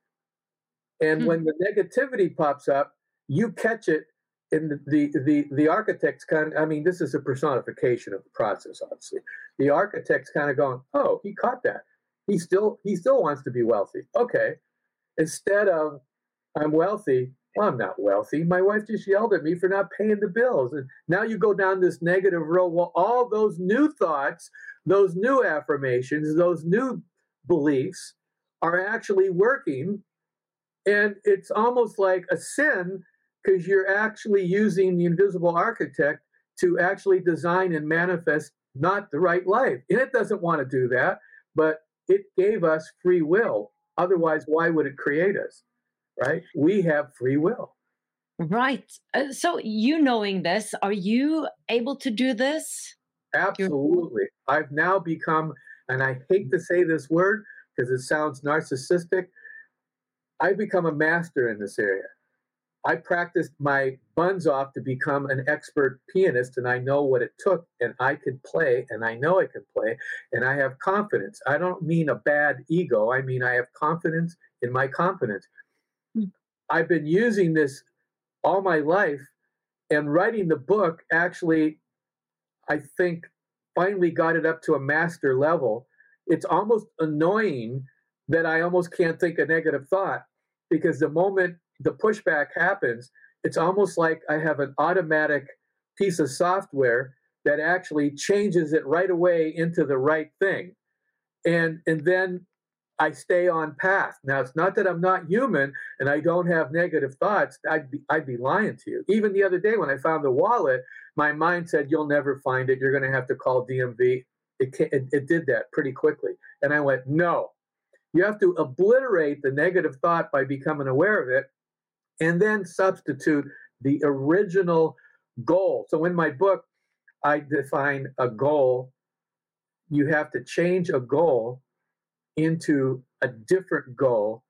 S6: And when the negativity pops up, you catch it in the architect's this is a personification of the process, obviously. The architect's kind of going, oh, he caught that. He still wants to be wealthy. Okay. Instead of, I'm wealthy, well, I'm not wealthy. My wife just yelled at me for not paying the bills. And now you go down this negative road. Well, all those new thoughts, those new affirmations, those new beliefs are actually working. And it's almost like a sin because you're actually using the invisible architect to actually design and manifest not the right life. And it doesn't want to do that, but it gave us free will. Otherwise, why would it create us? Right? We have free will.
S1: Right. So you knowing this, are you able to do this?
S6: Absolutely. I've now become, and I hate to say this word because it sounds narcissistic, I've become a master in this area. I practiced my buns off to become an expert pianist, and I know what it took, and I can play, and I know I can play, and I have confidence. I don't mean a bad ego. I mean I have confidence in my competence. I've been using this all my life, and writing the book actually, I think, finally got it up to a master level. It's almost annoying that I almost can't think a negative thought, because the moment the pushback happens, it's almost like I have an automatic piece of software that actually changes it right away into the right thing. And then I stay on path. Now, it's not that I'm not human and I don't have negative thoughts. I'd be lying to you. Even the other day when I found the wallet, my mind said, you'll never find it. You're going to have to call DMV. It did that pretty quickly. And I went, no. You have to obliterate the negative thought by becoming aware of it and then substitute the original goal. So in my book, I define a goal. You have to change a goal into a different goal.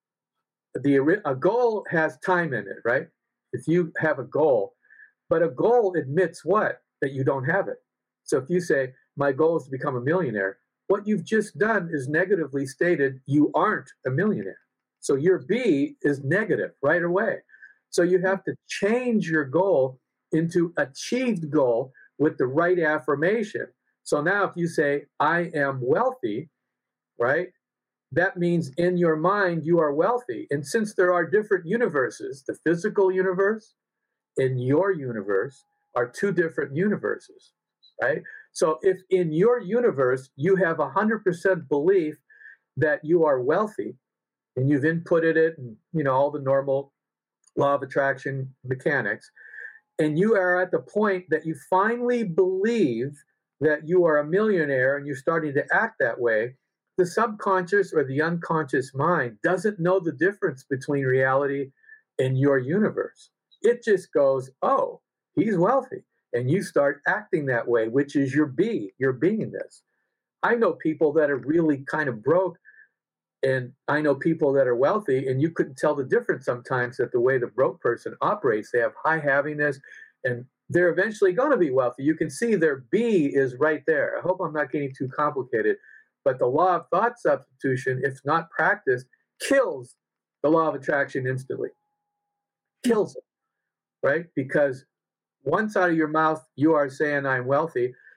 S6: A goal has time in it, right? If you have a goal, but a goal admits what? That you don't have it. So if you say, my goal is to become a millionaire, what you've just done is negatively stated you aren't a millionaire. So your B is negative right away. So you have to change your goal into achieved goal with the right affirmation. So now if you say, I am wealthy, right? That means in your mind, you are wealthy. And since there are different universes, the physical universe and your universe are two different universes, right? So if in your universe, you have 100% belief that you are wealthy and you've inputted it and, all the normal law of attraction mechanics, and you are at the point that you finally believe that you are a millionaire and you're starting to act that way, the subconscious or the unconscious mind doesn't know the difference between reality and your universe. It just goes, oh, he's wealthy. And you start acting that way, which is your beingness. I know people that are really kind of broke, and I know people that are wealthy, and you couldn't tell the difference sometimes that the way the broke person operates. They have high happiness, and they're eventually going to be wealthy. You can see their B is right there. I hope I'm not getting too complicated. But the law of thought substitution, if not practiced, kills the law of attraction instantly. Kills it, right? Because once out of your mouth, you are saying I'm wealthy.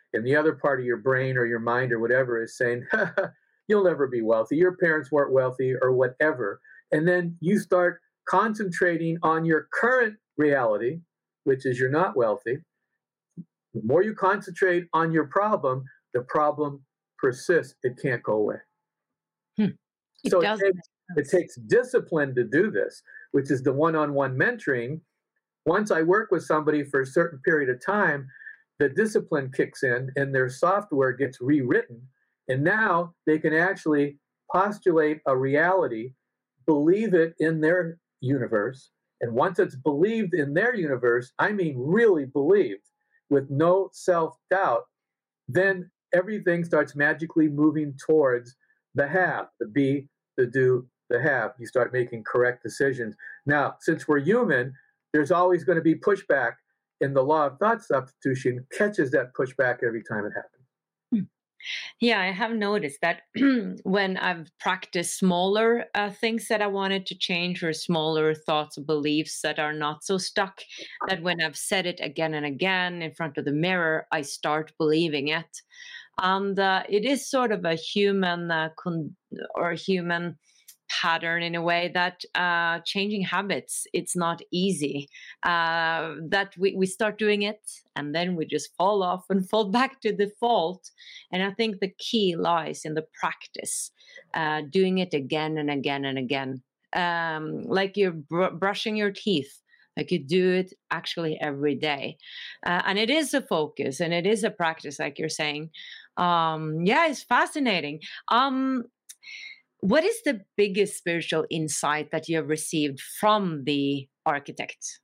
S6: and the other part of your brain or your mind or whatever is saying, you'll never be wealthy. Your parents weren't wealthy or whatever. And then you start concentrating on your current reality, which is you're not wealthy. The more you concentrate on your problem, the problem persists. It can't go away. So it takes discipline to do this, which is the one-on-one mentoring. Once I work with somebody for a certain period of time, the discipline kicks in and their software gets rewritten. And now they can actually postulate a reality, believe it in their universe. And once it's believed in their universe, I mean really believed, with no self-doubt, then everything starts magically moving towards the have, the be, the do, the have. You start making correct decisions. Now, since we're human, there's always going to be pushback, and the law of thought substitution catches that pushback every time it happens.
S1: Yeah, I have noticed that when I've practiced smaller things that I wanted to change, or smaller thoughts or beliefs that are not so stuck, that when I've said it again and again in front of the mirror, I start believing it. And it is sort of a human human pattern in a way that changing habits, it's not easy. That we start doing it and then we just fall off and fall back to default. And I think the key lies in the practice, doing it again and again and again. Like you're brushing your teeth. Like you do it actually every day. And it is a focus and it is a practice, like you're saying. Yeah, it's fascinating. What is the biggest spiritual insight that you have received from the architect?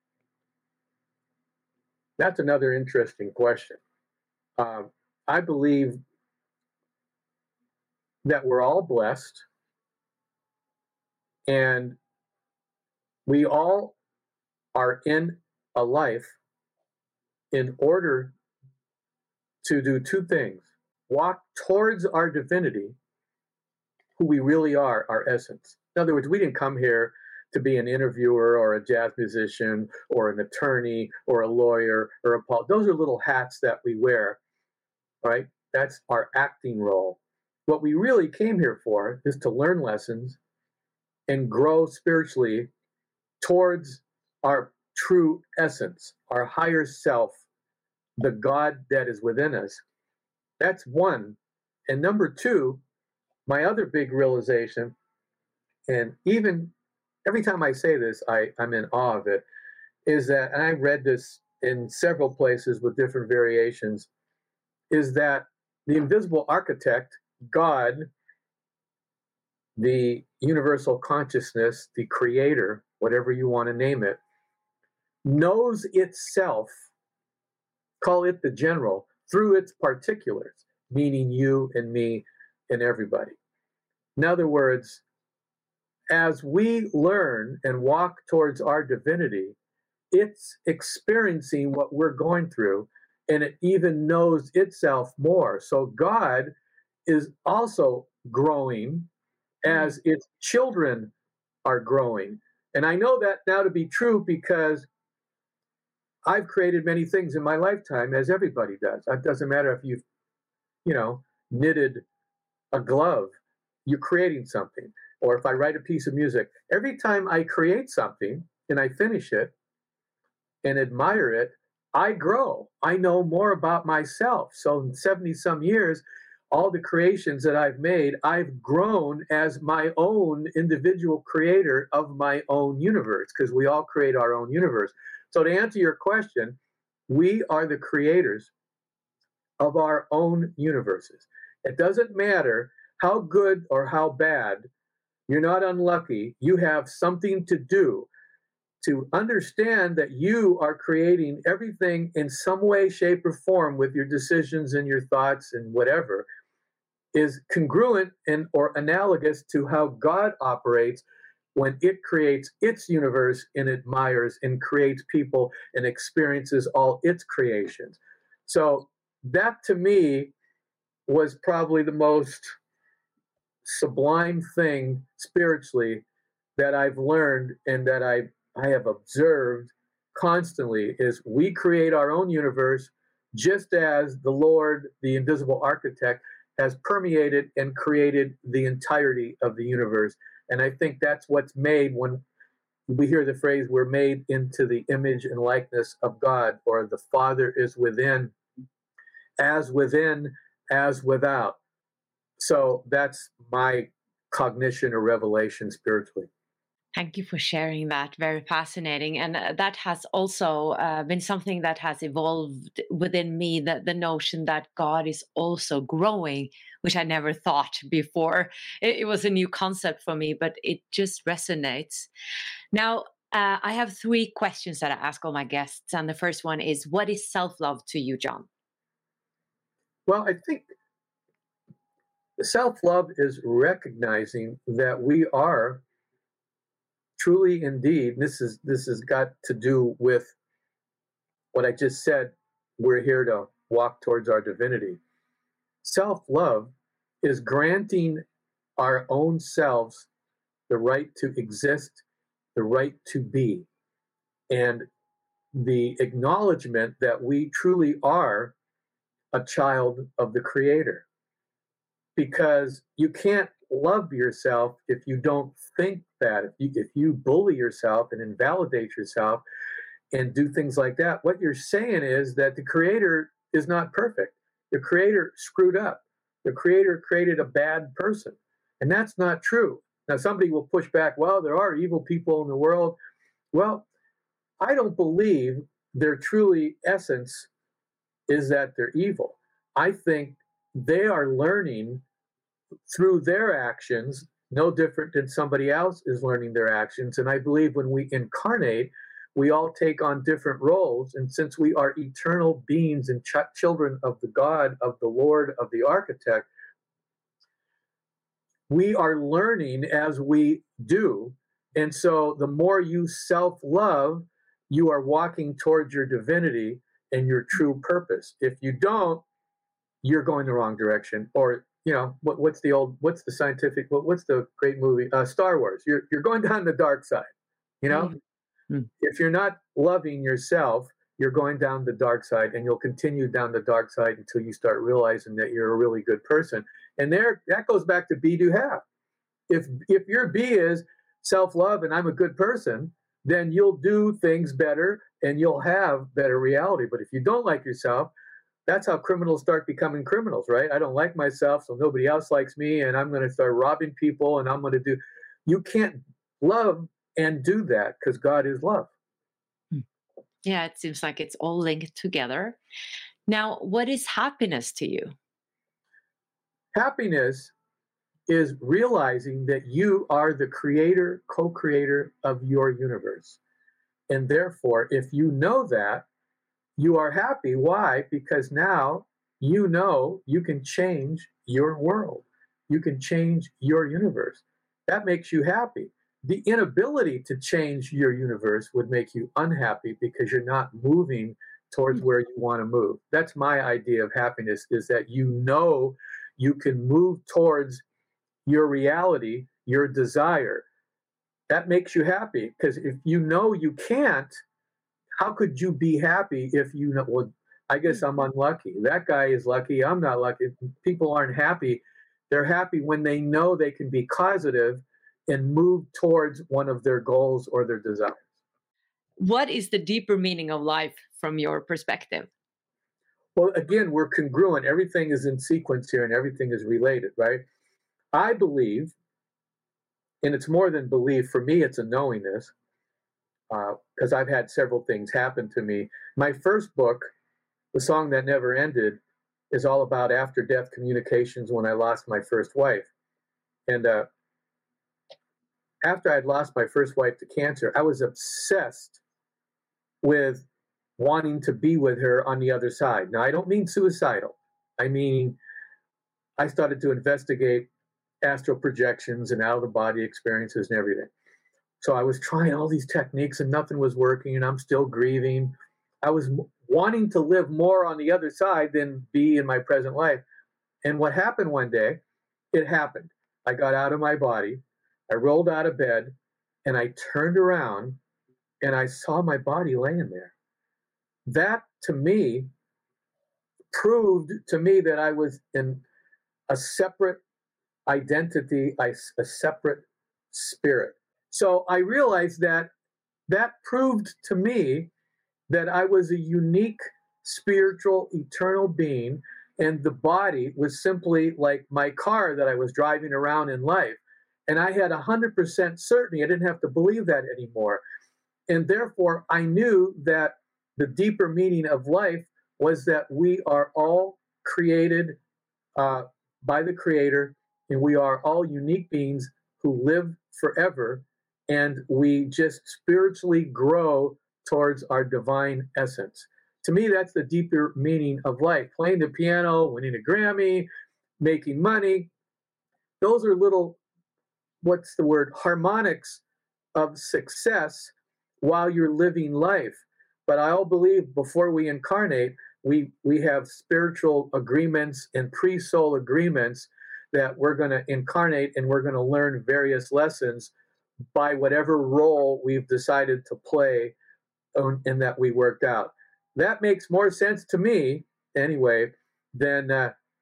S6: That's another interesting question. I believe that we're all blessed, and we all are in a life in order to do two things: walk towards our divinity, who we really are, our essence. In other words, we didn't come here to be an interviewer or a jazz musician or an attorney or a lawyer or a politician. Those are little hats that we wear, right? That's our acting role. What we really came here for is to learn lessons and grow spiritually towards our true essence, our higher self, the God that is within us. That's one. And number two, my other big realization, and even every time I say this, I'm in awe of it, is that, and I read this in several places with different variations, is that the invisible architect, God, the universal consciousness, the creator, whatever you want to name it, knows itself, call it the general, through its particulars, meaning you and me and everybody. In other words, as we learn and walk towards our divinity, it's experiencing what we're going through, and it even knows itself more. So God is also growing as its children are growing. And I know that now to be true because I've created many things in my lifetime, as everybody does. It doesn't matter if you've, knitted a glove, you're creating something. Or if I write a piece of music, every time I create something and I finish it and admire it, I grow. I know more about myself. So in 70 some years, all the creations that I've made, I've grown as my own individual creator of my own universe, because we all create our own universe. So to answer your question, we are the creators of our own universes. It doesn't matter how good or how bad, you're not unlucky. You have something to do to understand that you are creating everything in some way, shape, or form with your decisions and your thoughts and whatever is congruent and or analogous to how God operates when it creates its universe and admires and creates people and experiences all its creations. So that to me was probably the most sublime thing spiritually that I've learned and that I have observed constantly is we create our own universe. just as the Lord, the invisible architect, has permeated and created the entirety of the universe. And I think that's what's made when we hear the phrase, we're made into the image and likeness of God, or the Father is within, as without. So that's my cognition or revelation spiritually.
S1: Thank you for sharing that. Very fascinating. And that has also been something that has evolved within me, the notion that God is also growing, which I never thought before. It was a new concept for me, but it just resonates. Now, I have 3 questions that I ask all my guests. And the first one is, what is self-love to you, John?
S6: Well, I think self-love is recognizing that we are truly, indeed, this has got to do with what I just said. We're here to walk towards our divinity. Self-love is granting our own selves the right to exist, the right to be, and the acknowledgement that we truly are a child of the Creator. Because you can't love yourself if you don't think that. If you bully yourself and invalidate yourself and do things like that, what you're saying is that the Creator is not perfect. The Creator screwed up. The Creator created a bad person. And that's not true. Now, somebody will push back, well, there are evil people in the world. Well, I don't believe their truly essence is that they're evil. I think they are learning through their actions, no different than somebody else is learning their actions. And I believe when we incarnate, we all take on different roles. And since we are eternal beings and children of the God, of the Lord, of the architect, we are learning as we do. And so the more you self-love, you are walking towards your divinity and your true purpose. If you don't, you're going the wrong direction. Or, you know, what's the great movie? Star Wars. You're going down the dark side, you know? Mm-hmm. If you're not loving yourself, you're going down the dark side, and you'll continue down the dark side until you start realizing that you're a really good person. And that goes back to be, do, have. If your B is self-love and I'm a good person, then you'll do things better and you'll have better reality. But if you don't like yourself, that's how criminals start becoming criminals, right? I don't like myself, so nobody else likes me, and I'm going to start robbing people, and I'm going to do. You can't love and do that because God is love.
S1: Yeah, it seems like it's all linked together. Now, what is happiness to you?
S6: Happiness is realizing that you are the creator, co-creator of your universe. And therefore, if you know that, you are happy. Why? Because now you know you can change your world. You can change your universe. That makes you happy. The inability to change your universe would make you unhappy because you're not moving towards where you want to move. That's my idea of happiness, is that you know you can move towards your reality, your desire. That makes you happy, because if you know you can't, how could you be happy if you know, well, I guess I'm unlucky. That guy is lucky. I'm not lucky. People aren't happy. They're happy when they know they can be causative and move towards one of their goals or their desires.
S1: What is the deeper meaning of life from your perspective?
S6: Well, again, we're congruent. Everything is in sequence here and everything is related, right? I believe, and it's more than belief, for me, it's a knowingness, because I've had several things happen to me. My first book, The Song That Never Ended, is all about after-death communications when I lost my first wife. And after I'd lost my first wife to cancer, I was obsessed with wanting to be with her on the other side. Now, I don't mean suicidal. I mean, I started to investigate astral projections and out-of-the-body experiences and everything. So I was trying all these techniques and nothing was working, and I'm still grieving. I was wanting to live more on the other side than be in my present life. And what happened one day, it happened. I got out of my body, I rolled out of bed, and I turned around and I saw my body laying there. That, to me, proved to me that I was in a separate identity, a separate spirit. So I realized that proved to me that I was a unique, spiritual, eternal being, and the body was simply like my car that I was driving around in life. And I had 100% certainty. I didn't have to believe that anymore. And therefore, I knew that the deeper meaning of life was that we are all created by the Creator, and we are all unique beings who live forever, and we just spiritually grow towards our divine essence. To me, that's the deeper meaning of life. Playing the piano, winning a Grammy, making money, those are little, harmonics of success while you're living life. But I all believe before we incarnate, we have spiritual agreements and pre-soul agreements that we're going to incarnate, and we're going to learn various lessons by whatever role we've decided to play and that we worked out. That makes more sense to me, anyway, than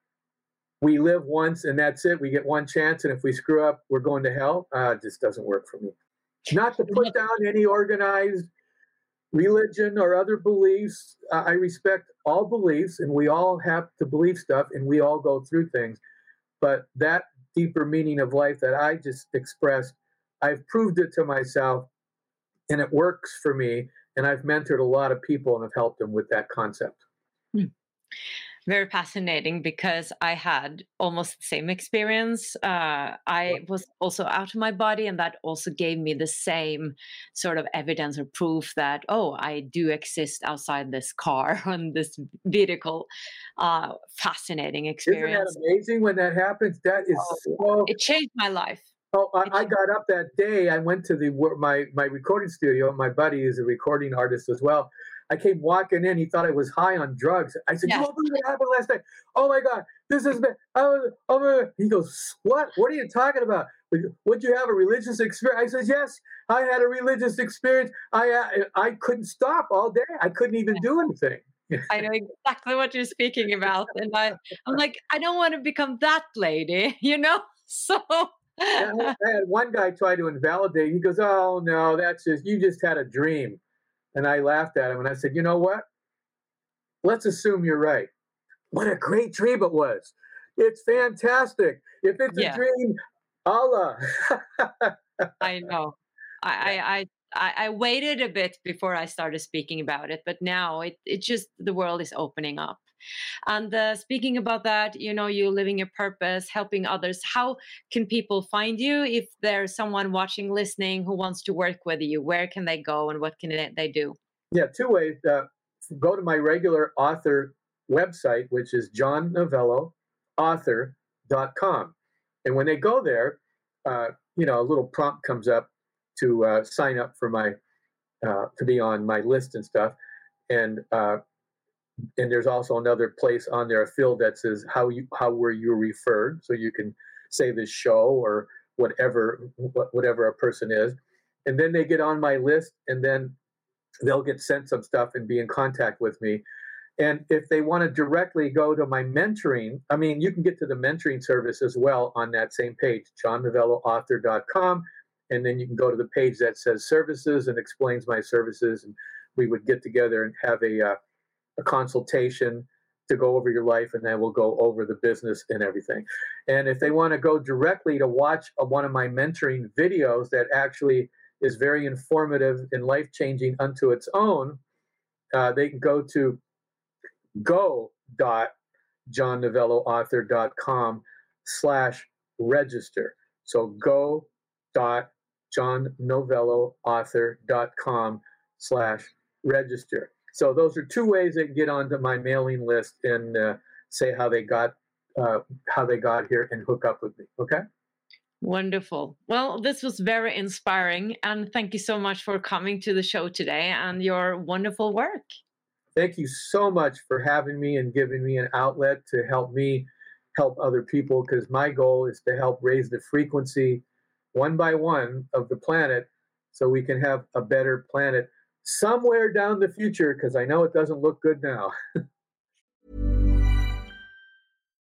S6: we live once and that's it. We get one chance, and if we screw up, we're going to hell. It just doesn't work for me. Not to put down any organized religion or other beliefs. I respect all beliefs, and we all have to believe stuff, and we all go through things. But that deeper meaning of life that I just expressed, I've proved it to myself, and it works for me. And I've mentored a lot of people and have helped them with that concept.
S1: Very fascinating, because I had almost the same experience. I was also out of my body, and that also gave me the same sort of evidence or proof that, I do exist outside this car and this vehicle. Fascinating experience.
S6: Isn't that amazing when that happens? That is
S1: it changed my life.
S6: I got up that day. I went to my recording studio. My buddy is a recording artist as well. I came walking in. He thought I was high on drugs. I said, "You won't believe what happened last night. Oh my God, this is bad." He goes, "What? What are you talking about? Would you have a religious experience?" I said, "Yes, I had a religious experience. I couldn't stop all day. I couldn't even do anything."
S1: I know exactly what you're speaking about, and I'm like, I don't want to become that lady, So.
S6: I had one guy try to invalidate. He goes, "Oh no, you just had a dream." And I laughed at him and I said, "You know what? Let's assume you're right. What a great dream it was. It's fantastic. If it's a dream, Allah."
S1: I know. I waited a bit before I started speaking about it, but now it just, the world is opening up. And speaking about that, you living your purpose, helping others. How can people find you if there's someone watching, listening who wants to work with you? Where can they go, and what can they do?
S6: Yeah, two ways. Go to my regular author website, which is johnnovelloauthor.com. And when they go there, a little prompt comes up to sign up for to be on my list and stuff. And there's also another place on there, a field that says how were you referred, so you can say this show or whatever a person is, and then they get on my list, and then they'll get sent some stuff and be in contact with me. And if they want to directly go to my mentoring, you can get to the mentoring service as well on that same page, johnnovelloauthor.com, and then you can go to the page that says services and explains my services, and we would get together and have a consultation to go over your life, and then we'll go over the business and everything. And if they want to go directly to watch one of my mentoring videos that actually is very informative and life-changing unto its own, they can go to go.johnnovelloauthor.com/register. So go.johnnovelloauthor.com/register. So those are two ways they can get onto my mailing list and say how they got here and hook up with me. Okay.
S1: Wonderful. Well, this was very inspiring, and thank you so much for coming to the show today and your wonderful work.
S6: Thank you so much for having me and giving me an outlet to help me help other people, because my goal is to help raise the frequency one by one of the planet so we can have a better planet somewhere down the future, because I know it doesn't look good now.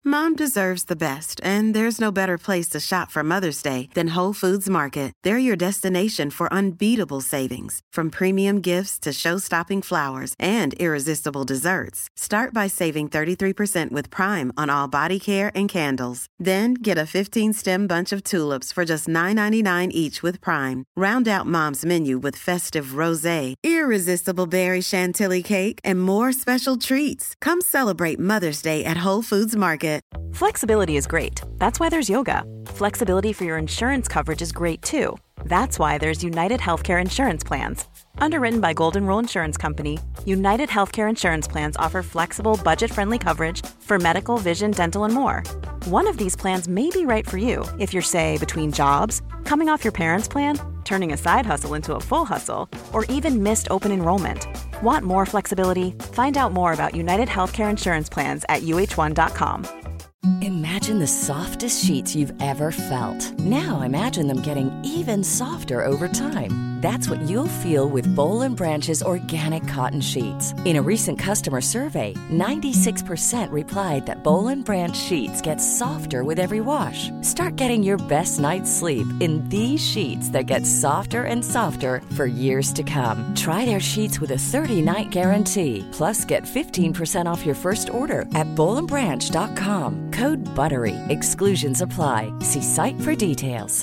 S5: Mom deserves the best, and there's no better place to shop for Mother's Day than Whole Foods Market. They're your destination for unbeatable savings, from premium gifts to show-stopping flowers and irresistible desserts. Start by saving 33% with Prime on all body care and candles. Then get a 15-stem bunch of tulips for just $9.99 each with Prime. Round out Mom's menu with festive rosé, irresistible berry chantilly cake, and more special treats. Come celebrate Mother's Day at Whole Foods Market.
S7: Flexibility is great. That's why there's yoga. Flexibility for your insurance coverage is great too. That's why there's United Healthcare Insurance Plans. Underwritten by Golden Rule Insurance Company, United Healthcare Insurance Plans offer flexible, budget-friendly coverage for medical, vision, dental, and more. One of these plans may be right for you if you're, say, between jobs, coming off your parents' plan, turning a side hustle into a full hustle, or even missed open enrollment. Want more flexibility? Find out more about United Healthcare Insurance Plans at uh1.com.
S8: Imagine the softest sheets you've ever felt. Now imagine them getting even softer over time. That's what you'll feel with Boll & Branch's organic cotton sheets. In a recent customer survey, 96% replied that Boll & Branch sheets get softer with every wash. Start getting your best night's sleep in these sheets that get softer and softer for years to come. Try their sheets with a 30-night guarantee. Plus, get 15% off your first order at bollandbranch.com. Code BUTTERY. Exclusions apply. See site for details.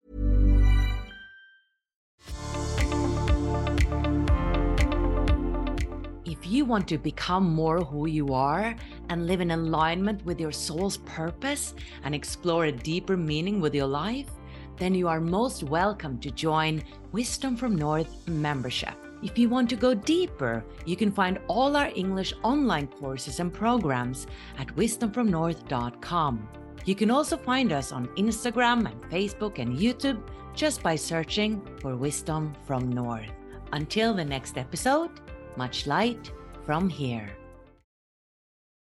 S1: If you want to become more who you are and live in alignment with your soul's purpose and explore a deeper meaning with your life, then you are most welcome to join Wisdom from North membership. If you want to go deeper, you can find all our English online courses and programs at wisdomfromnorth.com. You can also find us on Instagram and Facebook and YouTube just by searching for Wisdom from North. Until the next episode, much light from here.